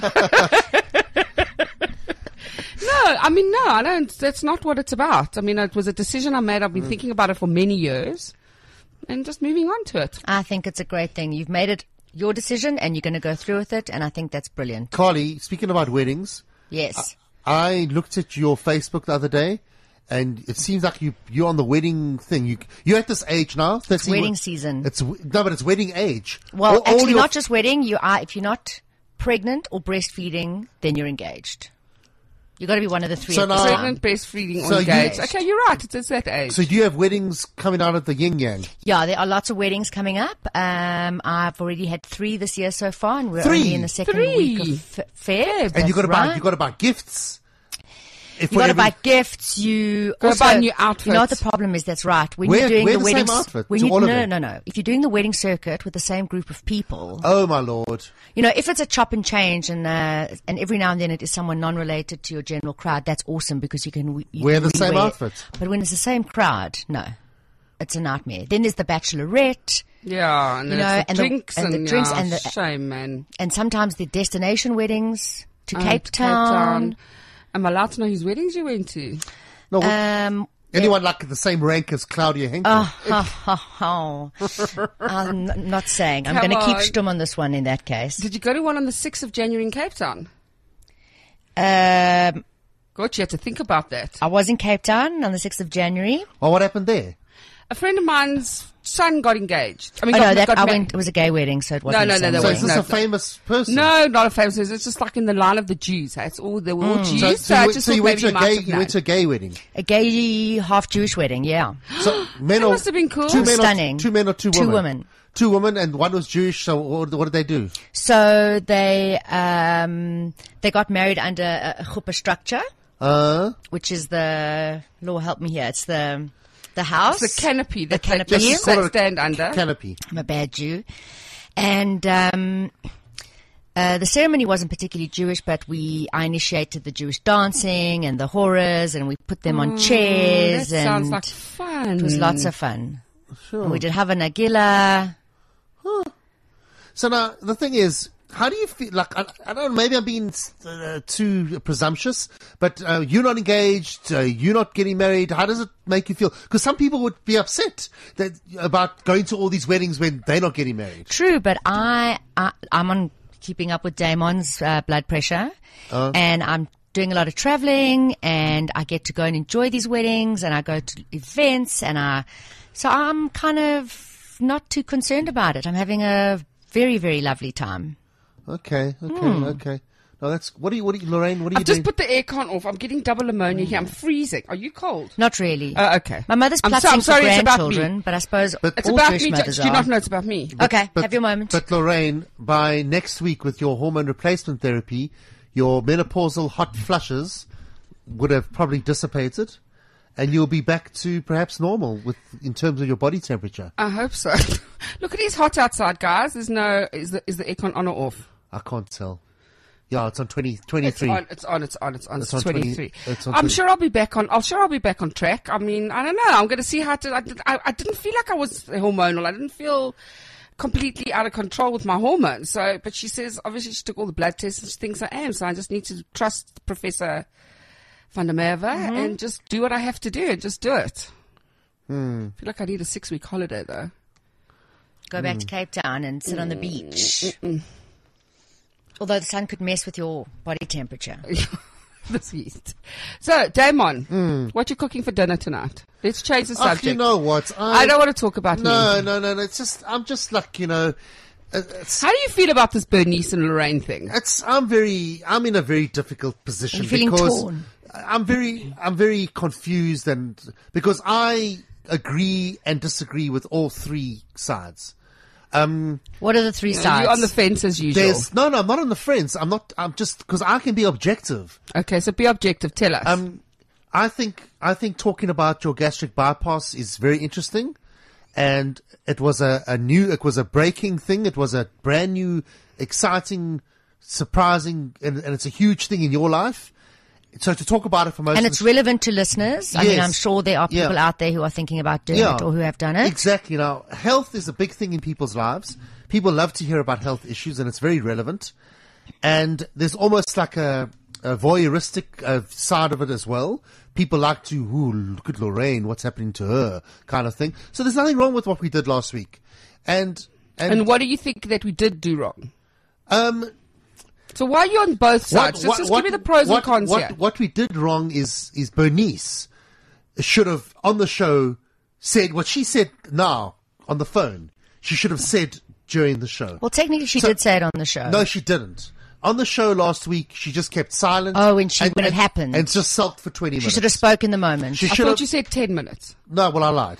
I mean, no, I don't. That's not what it's about. I mean, it was a decision I made. I've been thinking about it for many years and just moving on to it. I think it's a great thing. You've made it your decision and you're going to go through with it, and I think that's brilliant. Carly, speaking about weddings, Yes. I looked at your Facebook the other day, and it seems like you you're on the wedding thing. You you're at this age now. It's wedding season. It's w- no, but it's wedding age. Well, All- all actually, your- not just wedding. You are, if you're not pregnant or breastfeeding, then you're engaged. You've got to be one of the three So at the now- time. Pregnant, breastfeeding, So or you- engaged. Okay, you're right. It's, it's that age. So do you have weddings coming out of the yin yang? Yeah, there are lots of weddings coming up. Um, I've already had three this year so far, and we're Three? only in the second Three? week of f- Feb. And you got to That's buy right. you got to buy gifts. If You got to every- buy gifts. You Gotta also, buy new You know what the outfits. problem is? That's right. When Wear- you're doing wear the the wedding, same outfit when to you all of no, them. no, no. If you're doing the wedding circuit with the same group of people, Oh my lord! you know, if it's a chop and change, and uh, and every now and then it is someone non-related to your general crowd, that's awesome because you can you Wear can the same rewear. outfit. But when it's the same crowd, no, it's a nightmare. Then there's the bachelorette, yeah, and You then know, it's the and the- drinks and and, the drinks yeah, and the- shame, man. and sometimes the destination weddings to Oh, Cape to Town. Am I allowed to know whose weddings you went to? No, Um, anyone like the same rank as Claudia Henke? oh, oh, oh. I'm n- not saying. I'm Come going to keep on. stum on this one in that case. Did you go to one on the sixth of January in Cape Town? Um, God, you had to think about that. I was in Cape Town on the sixth of January. Well, what happened there? A friend of mine's son got engaged. I mean, Oh got, no, that got I married. went. It was a gay wedding, so it wasn't. no, the no, same that So was- is wedding. this no, a famous person? No, not a famous. It's just like in the line of the Jews. It's all they were all Jews. So, So, so I you, went- just so you thought went maybe to a you might gay have you went to known. a gay wedding. A gay half Jewish wedding. Yeah. So men That or must have been cool. Two men Stunning. or two men or two Two women. women. Two women, and one was Jewish. So what, what did they do? So they um they got married under a, a chuppah structure, Uh, which is the Lord help me here. It's the the house. It's the canopy that The canopy. they just Call it a stand under. canopy. I'm a bad Jew. And um, uh, the ceremony wasn't particularly Jewish, but we I initiated the Jewish dancing and the horrors, and we put them on That chairs, and sounds like fun. it was lots of fun. Sure. And we did Hava Nagila. So now the thing is, how do you feel? Like I, I don't know, maybe I'm being uh, too presumptuous, but uh, you're not engaged, uh, you're not getting married. How does it make you feel? Because some people would be upset that about going to all these weddings when they're not getting married. True, but I, I I'm on keeping up with Damon's uh, blood pressure, and I'm doing a lot of traveling, and I get to go and enjoy these weddings, and I go to events, and I so I'm kind of not too concerned about it. I'm having a very very lovely time. Okay, okay, Hmm. okay. Oh, that's what are you? What are you, Lorraine? What are you I've just doing? put the aircon off. I'm getting double ammonia here. I'm freezing. Are you cold? Not really. Uh, okay. My mother's I'm so- plotting I'm sorry, for it's about me. grandchildren, but I suppose But- It's all about Jewish me. mothers Do you are. not know it's about me? Okay, But- have your moment. But Lorraine, by next week with your hormone replacement therapy, your menopausal hot flushes would have probably dissipated, and you'll be back to perhaps normal with in terms of your body temperature. I hope so. Look, it is hot outside, guys. There's no. Is the is the aircon on or off? I can't tell. Yeah, it's on twenty, It's twenty-three. on. It's on. It's on. It's on. It's It's, on twenty twenty-three. it's on I'm twenty sure I'll be back on. I'm sure I'll be back on track. I mean, I don't know. I'm going to see how to. I, did, I, I didn't feel like I was hormonal. I didn't feel completely out of control with my hormones. So, but she says obviously she took all the blood tests and she thinks I am. So I just need to trust Professor Van der Merwe and just do what I have to do and just do it. Hmm. I feel like I need a six week holiday though. Go back to Cape Town and sit on the beach. Although the sun could mess with your body temperature. This heat. So, Damon, what you cooking for dinner tonight? Let's change the Oh, subject. you know what? I don't want to talk about No, me. no, no, no. It's just I'm just like you know. uh, It's, How do you feel about this Bernice and Lorraine thing? it's I'm very I'm in a very difficult position Are you feeling because torn? I'm very I'm very confused and because I agree and disagree with all three sides. Um, What are the three sides? You're on the fence as usual. there's no, no, I'm not on the fence. I'm not. I'm just because I can be objective. Okay, so be objective. Tell us. Um, I think I think talking about your gastric bypass is very interesting, and it was a, a new, it was a breaking thing. It was a brand new, exciting, surprising, and, and it's a huge thing in your life. So to talk about it for most, and of it's the, relevant to listeners. I mean, Yes. I'm sure there are Yeah. people out there who are thinking about doing Yeah. it or who have done it. Exactly. Now, health is a big thing in people's lives. People love to hear about health issues, and it's very relevant. And there's almost like a, a voyeuristic uh, side of it as well. People like to, ooh, look at Lorraine, what's happening to her, kind of thing. So there's nothing wrong with what we did last week. And and, and what do you think that we did do wrong? um, So why are you on both sides? just just give me the pros what, and cons what, here. What we did wrong is is Bernice should have on the show said what she said now on the phone. She should have said during the show. Well, technically, she So- did say it on the show. No, she didn't. On the show last week, she just kept silent. Oh, when she- when it and- happened. and just sulked for twenty she minutes. should have spoken the moment. She I should thought have. you said ten minutes. No, well, I lied.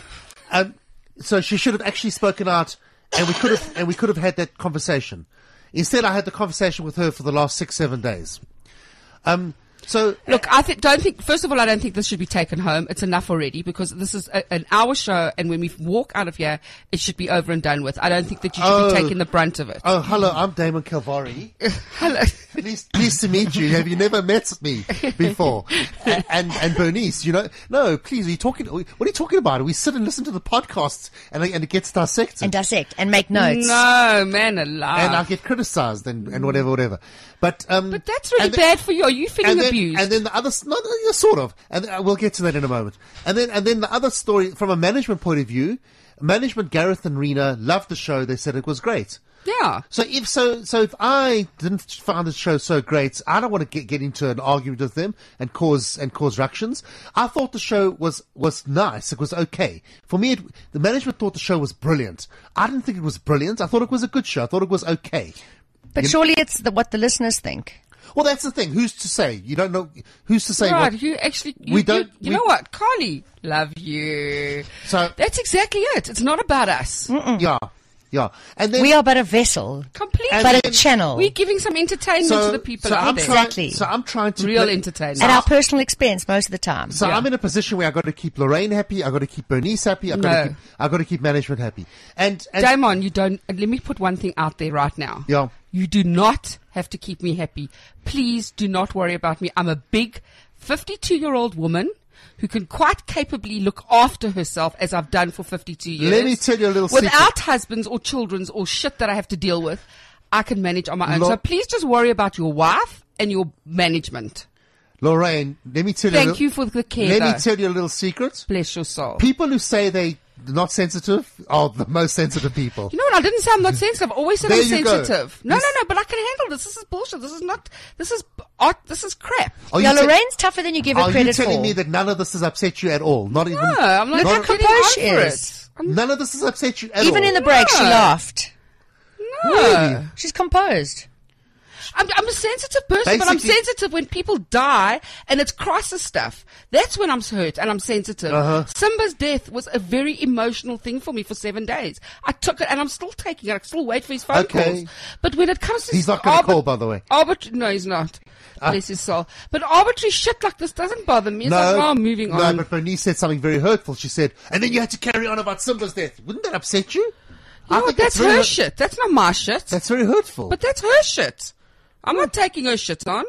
um, so she should have actually spoken out, and we could have and we could have had that conversation. Instead, I had the conversation with her for the last six, seven days. Um, so Look, I think, don't think, first of all, I don't think this should be taken home. It's enough already because this is a, an hour show and when we walk out of here, it should be over and done with. I don't think that you should Oh. be taking the brunt of it. Oh, hello, I'm Damon Calvari. Hello. Pleased, pleased to meet you. Have you never met me before? And and Bernice, you know, no, please, are you talking? What are you talking about? We sit and listen to the podcasts, and and it gets dissected, and dissect and make notes. No, man alive. and I get criticised, and, and whatever, whatever. But um, But that's really and the- bad for you. Are you feeling and then, abused? And then the other, s- no, no, yeah, sort of, and uh, we'll get to that in a moment. And then and then the other story from a management point of view, management Gareth and Rena loved the show. They said it was great. yeah. So if so, so if I didn't find the show so great, I don't want to get, get into an argument with them and cause and cause ructions. I thought the show was was nice. It was okay for me. It, the management thought the show was brilliant. I didn't think it was brilliant. I thought it was a good show. I thought it was okay. But surely it's the, what the listeners think. Well, that's the thing. Who's to say? You don't know. Who's to say Right, what? you actually, you, We don't- you, you we- know what, Carly, love you. So That's exactly it. It's not about us. yeah, yeah. And then We are but a vessel, Completely. And but then- a channel We're giving some entertainment so, to the people so out I'm there. trying, Exactly. So I'm trying to Real play- entertainment. at our personal expense most of the time. So Yeah. I'm in a position where I got to keep Lorraine happy. I got to keep Bernice happy. I got No. to keep. I got to keep management happy. And, and Damon, you don't, and let me put one thing out there right now. Yeah. You do not have to keep me happy. Please do not worry about me. I'm a big fifty-two year old woman who can quite capably look after herself as I've done for fifty-two years. Let me tell you a little secret. Without husbands or children's or shit that I have to deal with, I can manage on my own. Lo- so please just worry about your wife and your management. Lorraine, let me tell you. a Thank little, you for the care. Let though. me tell you a little secret. Bless your soul. People who say they are not sensitive are the most sensitive people. You know what? I didn't say I'm not sensitive. I've always said There I'm you go. sensitive. No, This- no, no. But I can handle this. This is bullshit. This is not. This is art. This is crap. Are Yeah, you te- Lorraine's tougher than you give her Are you credit telling for. me that none of this has upset you at all? Not even. No, I'm like, not- I'm getting composed she over is. it. I'm, None of this has upset you at all. Even in the break, she No. laughed. no. She's composed. I'm, I'm a sensitive person, but I'm Basically- sensitive when people die and it's crisis stuff. That's when I'm hurt and I'm sensitive. Uh-huh. Simba's death was a very emotional thing for me for seven days. I took it and I'm still taking it. I still wait for his phone Okay. calls. But when it comes to He's not gonna call, by the way. Arbit- no, he's not. Bless his soul. But arbitrary shit like this doesn't bother me. It's like, oh, I'm moving no, on. but Bernice said something very hurtful. She said, and then you had to carry on about Simba's death. Wouldn't that upset you? I No, think that's very her hurt- shit. That's not my shit. That's very hurtful. But that's her shit. I'm not taking her shit on.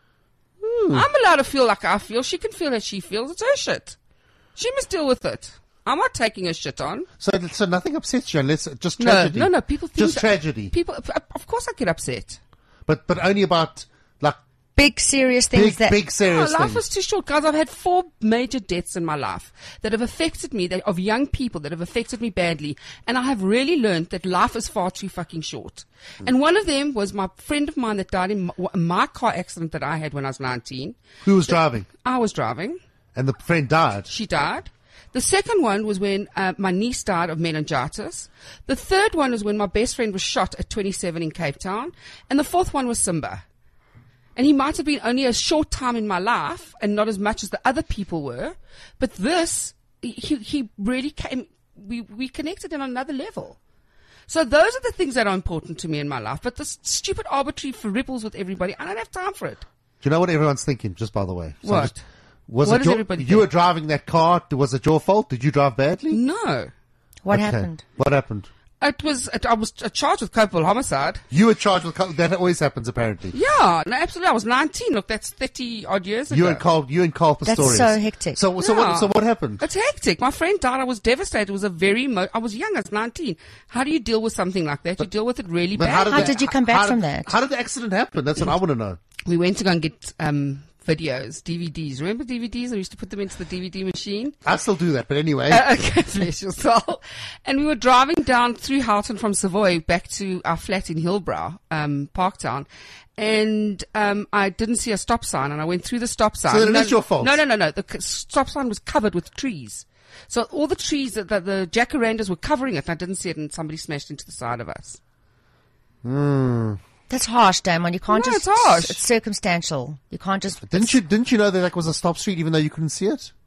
Hmm. I'm allowed to feel like I feel. She can feel as she feels. It's her shit. She must deal with it. I'm not taking her shit on. so, so nothing upsets you unless just No, tragedy. no, no. People think just that- tragedy. People, of course, I get upset. But but only about like Big serious things big that big serious Oh, life things. is too short, guys. I've had four major deaths in my life that have affected me, that, of young people that have affected me badly. And I have really learned that life is far too fucking short. And one of them was my friend of mine that died in my, my car accident that I had when I was nineteen. Who was driving? I was driving. And the friend died. She died. The second one was when uh, my niece died of meningitis. The third one was when my best friend was shot at twenty-seven in Cape Town. And the fourth one was Simba. And he might have been only a short time in my life and not as much as the other people were. But this, he, he really came, we, we connected on another level. So those are the things that are important to me in my life. But this stupid arbitrary ripples with everybody, I don't have time for it. Do you know what everyone's thinking, just by the way? So What? just- was What it does your, everybody you think? were driving that car. Was it your fault? Did you drive badly? No. what Okay. happened. What happened? It was, it, I was charged with culpable homicide. You were charged with co- that. Always happens, apparently. Yeah, no, absolutely. I was nineteen. Look, that's thirty odd years ago. You and Carl. You and Carl That's Pistorius. so hectic. So so Yeah. what? So what happened? It's hectic. My friend died. I was devastated. It was a very, mo- I was young. I was nineteen. How do you deal with something like that? You deal with it really But bad. How the- did you come back how from did- that? How did the accident happen? That's what I want to know. We went to go and get um, videos, D V Ds. Remember D V Ds? I used to put them into the D V D machine. I still do that, but anyway. Uh, okay, bless your soul. And we were driving down through Houghton from Savoy back to our flat in Hillbrow, um, Parktown. And um, I didn't see a stop sign, and I went through the stop sign. then it no, is your fault. No, no, no, no. The c- stop sign was covered with trees. So all the trees, that the, the jacarandas were covering it, and I didn't see it, and somebody smashed into the side of us. That's harsh, Damon. You can't No, just. it's harsh. It's circumstantial. You can't just. didn't you? Didn't you know that that was a stop street, even though you couldn't see it?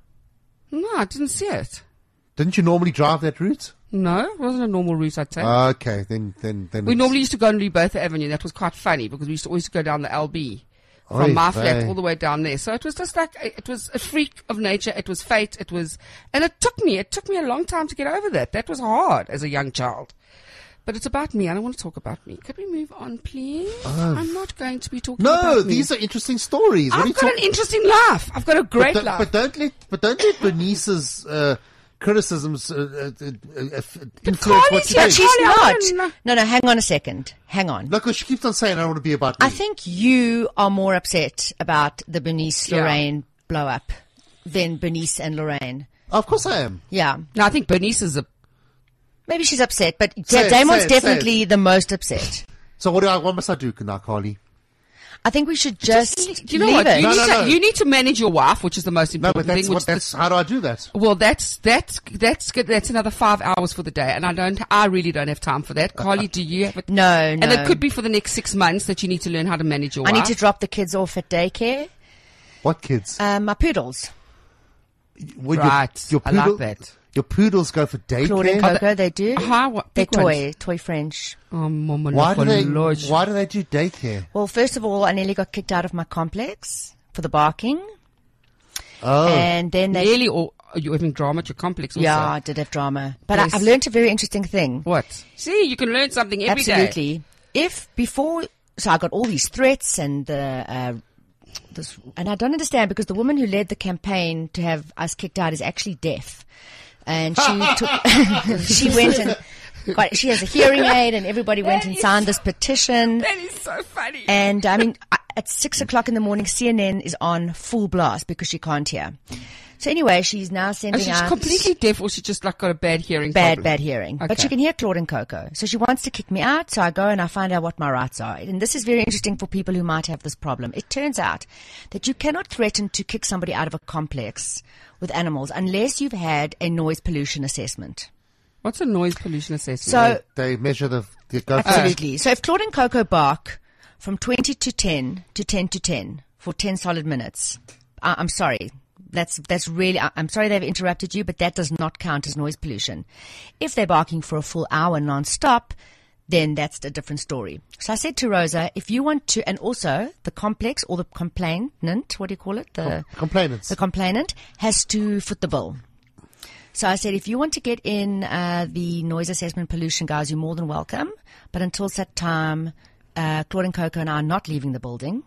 No, I didn't see it. Didn't you normally drive that route? No, it wasn't a normal route I'd take. Okay, then then then. we it's- normally used to go on Lubotha Avenue. That was quite funny because we used to always go down the L B from Oy my flat vey. all the way down there. So it was just like, it was a freak of nature. It was fate. It was, and it took me, it took me a long time to get over that. That was hard as a young child. But it's about me. I don't want to talk about me. Could we move on, please? I'm not going to be talking about No, me. these are interesting stories. What are you I've got talking- an interesting life. I've got a great but, don't- life. but don't let but don't let Bernice's uh, criticisms uh, uh, uh, uh, influence Carly's what you here. But think. she's Carly, I not. wanna know- No, no, hang on a second. Hang on. No, because she keeps on saying I don't want to be about me. I think you are more upset about the Bernice Yeah. Lorraine blow up than Bernice and Lorraine. Of course I am. Yeah. no, I think Bernice is a, Maybe she's upset, but Say it, Damon's say it, say definitely the most upset. So what do I? What must I do, now, Carly? I think we should just you know leave what? it. You, No, need no, to, no. you need to manage your wife, which is the most No, important but that's thing. what. Which That's how do I do that? Well, that's that's that's good. That's another five hours for the day, and I don't. I really don't have time for that. Carly, do you have it? No, no. And it could be for the next six months that you need to learn how to manage your I wife. need to drop the kids off at daycare. What kids? Um, my poodles, Well, your- right. Your, I like poodle, that. Your poodles go for Claude and daycare. Coco, they do. Hi, what? They're big ones? toy, toy French. Oh, mama, Why do they? Lord. Why do they do daycare? Well, first of all, I nearly got kicked out of my complex for the barking. Oh, And then they, Nearly, or are you having drama at your complex? Also? yeah, I did have drama. But I, Yes. I've learned a very interesting thing. What? See, you can learn something every day. Absolutely. If before, so I got all these threats and the, uh, this, and I don't understand because the woman who led the campaign to have us kicked out is actually deaf. And she took, she went and got, she has a hearing aid and everybody went and signed this petition. That is so funny. And I mean, I- at six o'clock in the morning, C N N is on full blast because she can't hear. So anyway, she's now And sending she's out completely deaf, or she just like got a bad hearing bad, problem? bad hearing. But Okay. she can hear Claude and Coco. So she wants to kick me out. So I go and I find out what my rights are. And this is very interesting for people who might have this problem. It turns out that you cannot threaten to kick somebody out of a complex with animals unless you've had a noise pollution assessment. What's a noise pollution assessment? So they measure the. They go for absolutely. So if Claude and Coco bark from twenty to ten to ten to ten for ten solid minutes. I, I'm sorry. That's, that's really, I, I'm sorry they've interrupted you, but that does not count as noise pollution. If they're barking for a full hour non-stop, then that's a different story. So I said to Rosa, if you want to, and also the complex or the complainant, what do you call it? The Complainants. The complainant has to foot the bill. So I said, if you want to get in uh, the noise assessment pollution, guys, you're more than welcome. But until that time, uh, Claude and Coco and I are not leaving the building.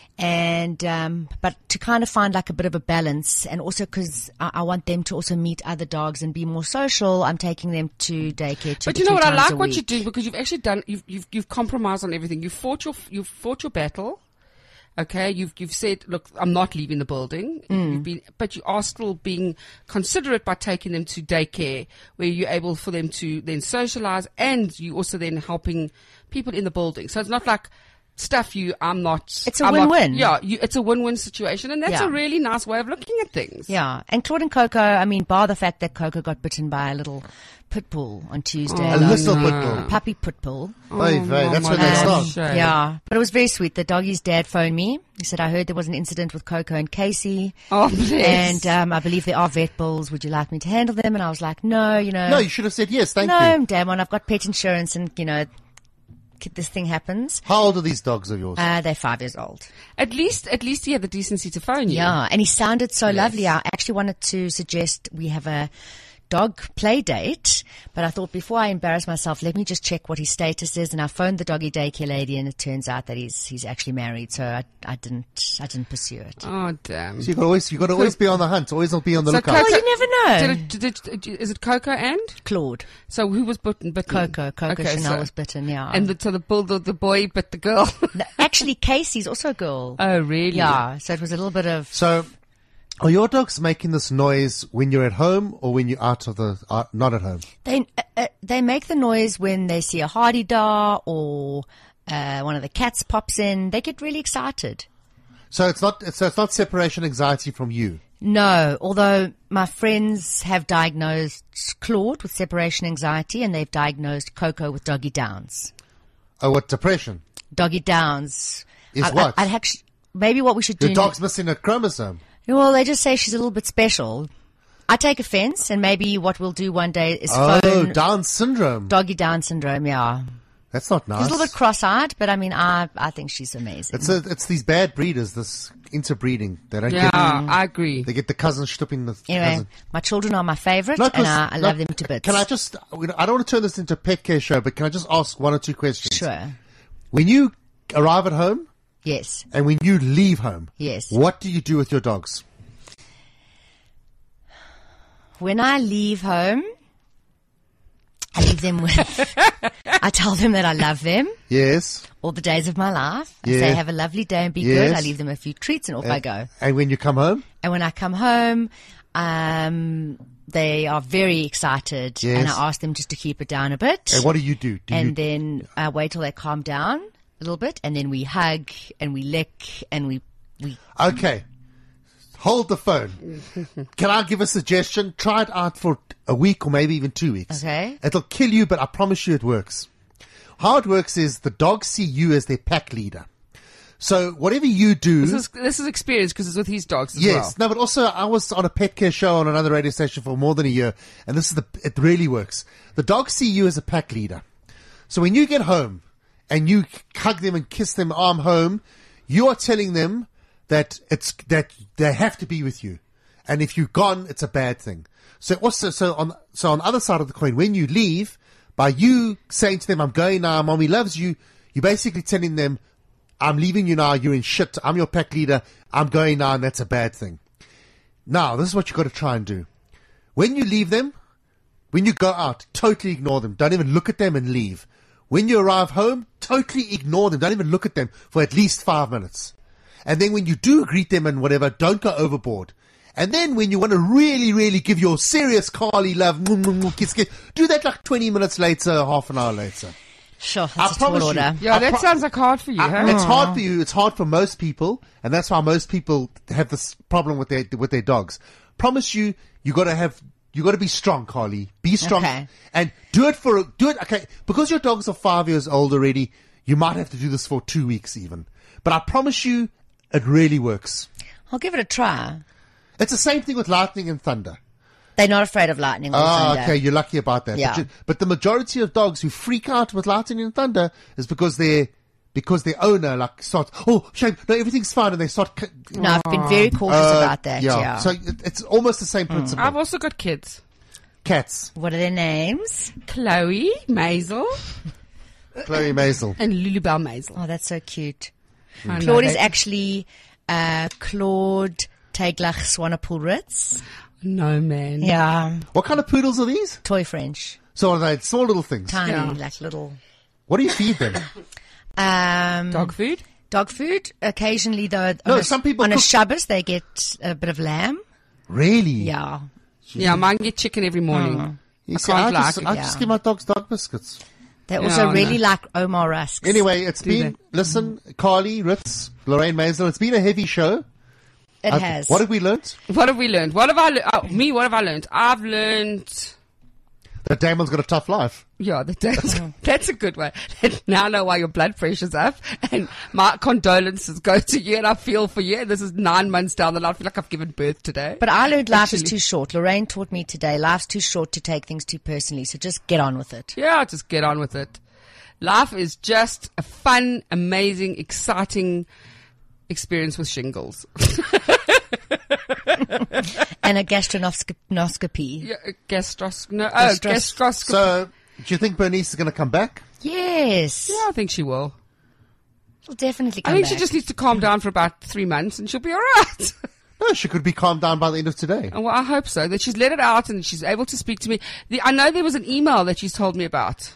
And, um, but to kind of find like a bit of a balance, and also because I, I want them to also meet other dogs and be more social, I'm taking them to daycare two But to you know three what? I times like a what week. you're doing, because you've actually done, you've, you've, you've compromised on everything. You've fought your, you've fought your battle. Okay. You've, you've said, look, I'm not leaving the building. Mm. You've been, but you are still being considerate by taking them to daycare, where you're able for them to then socialize, and you also then helping people in the building. So it's not like, stuff you, I'm not. It's a I'm not- win-win. yeah, you, it's a win-win situation, and that's Yeah. a really nice way of looking at things. Yeah. And Claude and Coco, I mean, bar the fact that Coco got bitten by a little pit bull on Tuesday. A little bit A bull. puppy pit bull. Oy vey, Oh, that's my when they gosh. start. Shame. Yeah. But it was very sweet. The doggy's dad phoned me. He said, I heard there was an incident with Coco and Casey. Oh, bless. And um, I believe there are vet bulls. Would you like me to handle them? And I was like, no, you know. No, you should have said yes. Thank no, you. Damon, I've got pet insurance and, you know, this thing happens. How old are these dogs of yours? Uh, they're five years old. At least, at least he had the decency to phone you. Yeah, and he sounded so lovely. I actually wanted to suggest we have a dog play date, but I thought before I embarrass myself, let me just check what his status is. And I phoned the doggy daycare lady, and it turns out that he's he's actually married. So I I didn't I didn't pursue it. Oh, damn. So you got always you got to always be on the hunt. Always be on the So lookout. Oh, you never know. Did it, did it, did- is it Coco and? Claude, So who was bitten? bitten? Coco, Coco Okay, Chanel so- was bitten. Yeah, And the, so the, bull, the, the boy bit the girl. No, actually Casey's also a girl. Oh, really? Yeah, so it was a little bit of. So, are your dogs making this noise when you're at home or when you're out of the uh, not at home? They uh, uh, they make the noise when they see a hardy da or uh, one of the cats pops in. They get really excited. So it's not so it's not separation anxiety from you. No, although my friends have diagnosed Claude with separation anxiety, and they've diagnosed Coco with doggy downs. Oh, what depression? Doggy downs Is I, what? I, I'd actually, maybe what we should do. Your dog's missing a chromosome. Well, they just say she's a little bit special. I take offense, and maybe what we'll do one day is Oh, phone Down syndrome. doggy down syndrome. Yeah, That's not nice. she's a little bit cross-eyed, but I mean, I I think she's amazing. It's a, it's these bad breeders, this interbreeding. They don't Yeah, get I agree. they get the cousin stooping the Anyway, cousin. my children are my favorite, No, and 'cause- I, I no, love them to bits. Can I just? I don't want to turn this into a pet care show, but can I just ask one or two questions? Sure. When you arrive at home Yes. and when you leave home, Yes. what do you do with your dogs? When I leave home, I leave them with, I tell them that I love them Yes. all the days of my life. I Yeah. say, have a lovely day and be Yes. good. I leave them a few treats and off I go. And when you come home, And when I come home, um, they are very excited, Yes. and I ask them just to keep it down a bit. and what do you do? Do and you then I wait till they calm down a little bit, and then we hug and we lick and we, we Okay. Hold the phone. Can I give a suggestion? Try it out for a week or maybe even two weeks. Okay. It'll kill you, but I promise you it works. How it works is the dogs see you as their pack leader. So whatever you do... This is, this is experience because it's with his dogs as Yes. well. No, but also I was on a pet care show on another radio station for more than a year, and this is the, it really works. The dogs see you as a pack leader. So when you get home and you hug them and kiss them arm home, you are telling them that it's, that they have to be with you. And if you're gone, it's a bad thing. So also, so on, so on the other side of the coin, when you leave, by you saying to them, I'm going now, mommy loves you, you're basically telling them, I'm leaving you now, you're in shit, I'm your pack leader, I'm going now, and that's a bad thing. Now, this is what you've got to try and do. When you leave them, when you go out, totally ignore them. Don't even look at them and leave. When you arrive home, totally ignore them. Don't even look at them for at least five minutes. And then when you do greet them and whatever, don't go overboard. And then when you want to really, really give your serious Carly love, kiss, kiss, do that like twenty minutes later, half an hour later. sure, I that's a tall promise you. order. Yeah, I that pro- sounds like hard for you, Uh, huh? It's hard for you. It's hard for most people, and that's why most people have this problem with their with their dogs. Promise you, you got to have, you got to be strong, Carly. Be strong, Okay. and do it for do it. Okay, because your dogs are five years old already. you might have to do this for two weeks even. But I promise you, it really works. I'll give it a try. It's the same thing with lightning and thunder. They're not afraid of lightning or Ah, thunder. okay, you're lucky about that. Yeah. But, you, but the majority of dogs who freak out with lightning and thunder is because they're because their owner like starts, oh, shame, no, everything's fine, and they start. c- No, I've been very cautious Uh, about that. Yeah. So it, it's almost the same principle. I've also got kids. Cats, What are their names? Chloe, Maisel, Chloe Maisel. and Lulubelle Maisel. Oh, that's so cute. I know, Claude is they- actually uh, Claude Teglach Swanepoel-Ritz. No, man. Yeah, What kind of poodles are these? toy French, So are they small little things? tiny, Yeah. like little What do you feed them? um, Dog food? dog food. Occasionally, though, No, on a, some people on a cook- Shabbos they get a bit of lamb. Really? Yeah, Yeah, mine get chicken every morning. You I see, can't I, just, like it. I yeah. just give my dogs dog biscuits. they Yeah, also I really know. like Omar rusks. Anyway, it's Do been, listen, Carly, Ritz, Lorraine Maisel, it's been a heavy show. it Uh, has. What have we learnt? What have we learned? What have I learned? Oh, me, what have I learned? I've learned... That Damon's got a tough life. Yeah, the that's, that's a good one. Now I know why your blood pressure's up, and my condolences go to you, and I feel for you. This is nine months down the line. I feel like I've given birth today. But I learned life is Actually. too short. Lorraine taught me today, life's too short to take things too personally. So just get on with it. Yeah, just get on with it. Life is just a fun, amazing, exciting experience with shingles. And a gastronoscopy. Yeah, gastros- no, oh, Gastros- gastroscopy. So, do you think Bernice is going to come back? Yes. yeah, I think she will. She'll definitely I come think back. she just needs to calm down for about three months, and she'll be all right. No, she could be calmed down by the end of today. And well, I hope so, that she's let it out and she's able to speak to me. The, I know there was an email that she's told me about.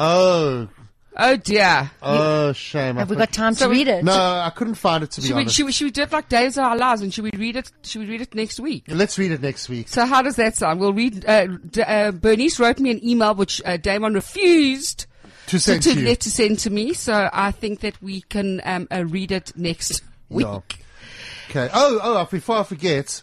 Oh, Oh dear. oh, shame. I Have we thought- got time So to we- read it? No, I couldn't find it, to be Should we, honest. should, we, should we do it like Days of Our Lives, and should we read it? Should we read it next week? Let's read it next week. So how does that sound? We'll read. Uh, D- uh, Bernice wrote me an email which uh, Damon refused To to, send to to you. let to send to me. So I think that we can um, uh, read it next week. Yeah. Okay. Oh, oh, before I forget,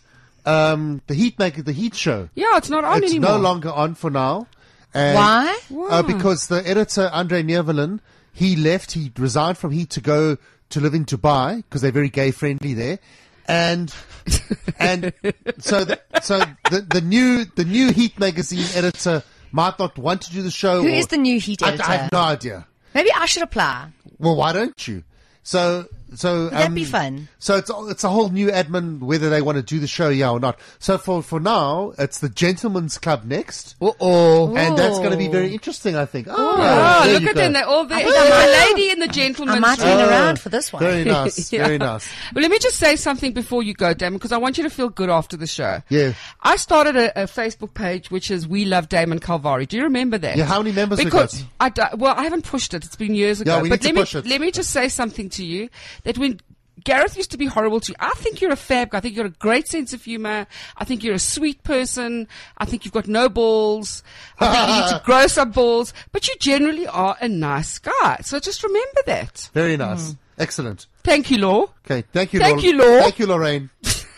um, the Heat Maker, the Heat Show. Yeah, it's not on It's anymore. no longer on for now. And, Why? Uh, because the editor, Andre Neverlin, he left, he resigned from Heat to go to live in Dubai, because they're very gay friendly there. And, and so, the, so the, the new, the new Heat magazine editor might not want to do the show. Who or- is the new Heat I, editor? I have no idea. Maybe I should apply. Well, why don't you? So, so Would that um, be fun? So it's it's a whole new admin whether they want to do the show, yeah or not. So for for now, it's the Gentleman's Club next, Uh-oh. and that's going to be very interesting, I think. Oh, Oh, there look you at go. them. They're all there. I think Oh, I might- the lady and the gentleman. I might too. hang Oh, around for this one. Very nice, Yeah. very nice. Well, let me just say something before you go, Damon, because I want you to feel good after the show. Yeah. I started a, a Facebook page which is We Love Damon Calvari. Do you remember that? Yeah, how many members we because got? I do- well, I haven't pushed it. It's been years ago. Yeah, we but need to let push me it. let me just say something to you that when Gareth used to be horrible to you, I think you're a fab guy. I think you've got a great sense of humor. I think you're a sweet person. I think you've got no balls. I think you need to grow some balls. But you generally are a nice guy. So just remember that. Very nice. Excellent. Thank you, Law. Okay, thank you, Thank Lor- you, Lord. Thank you, Lorraine.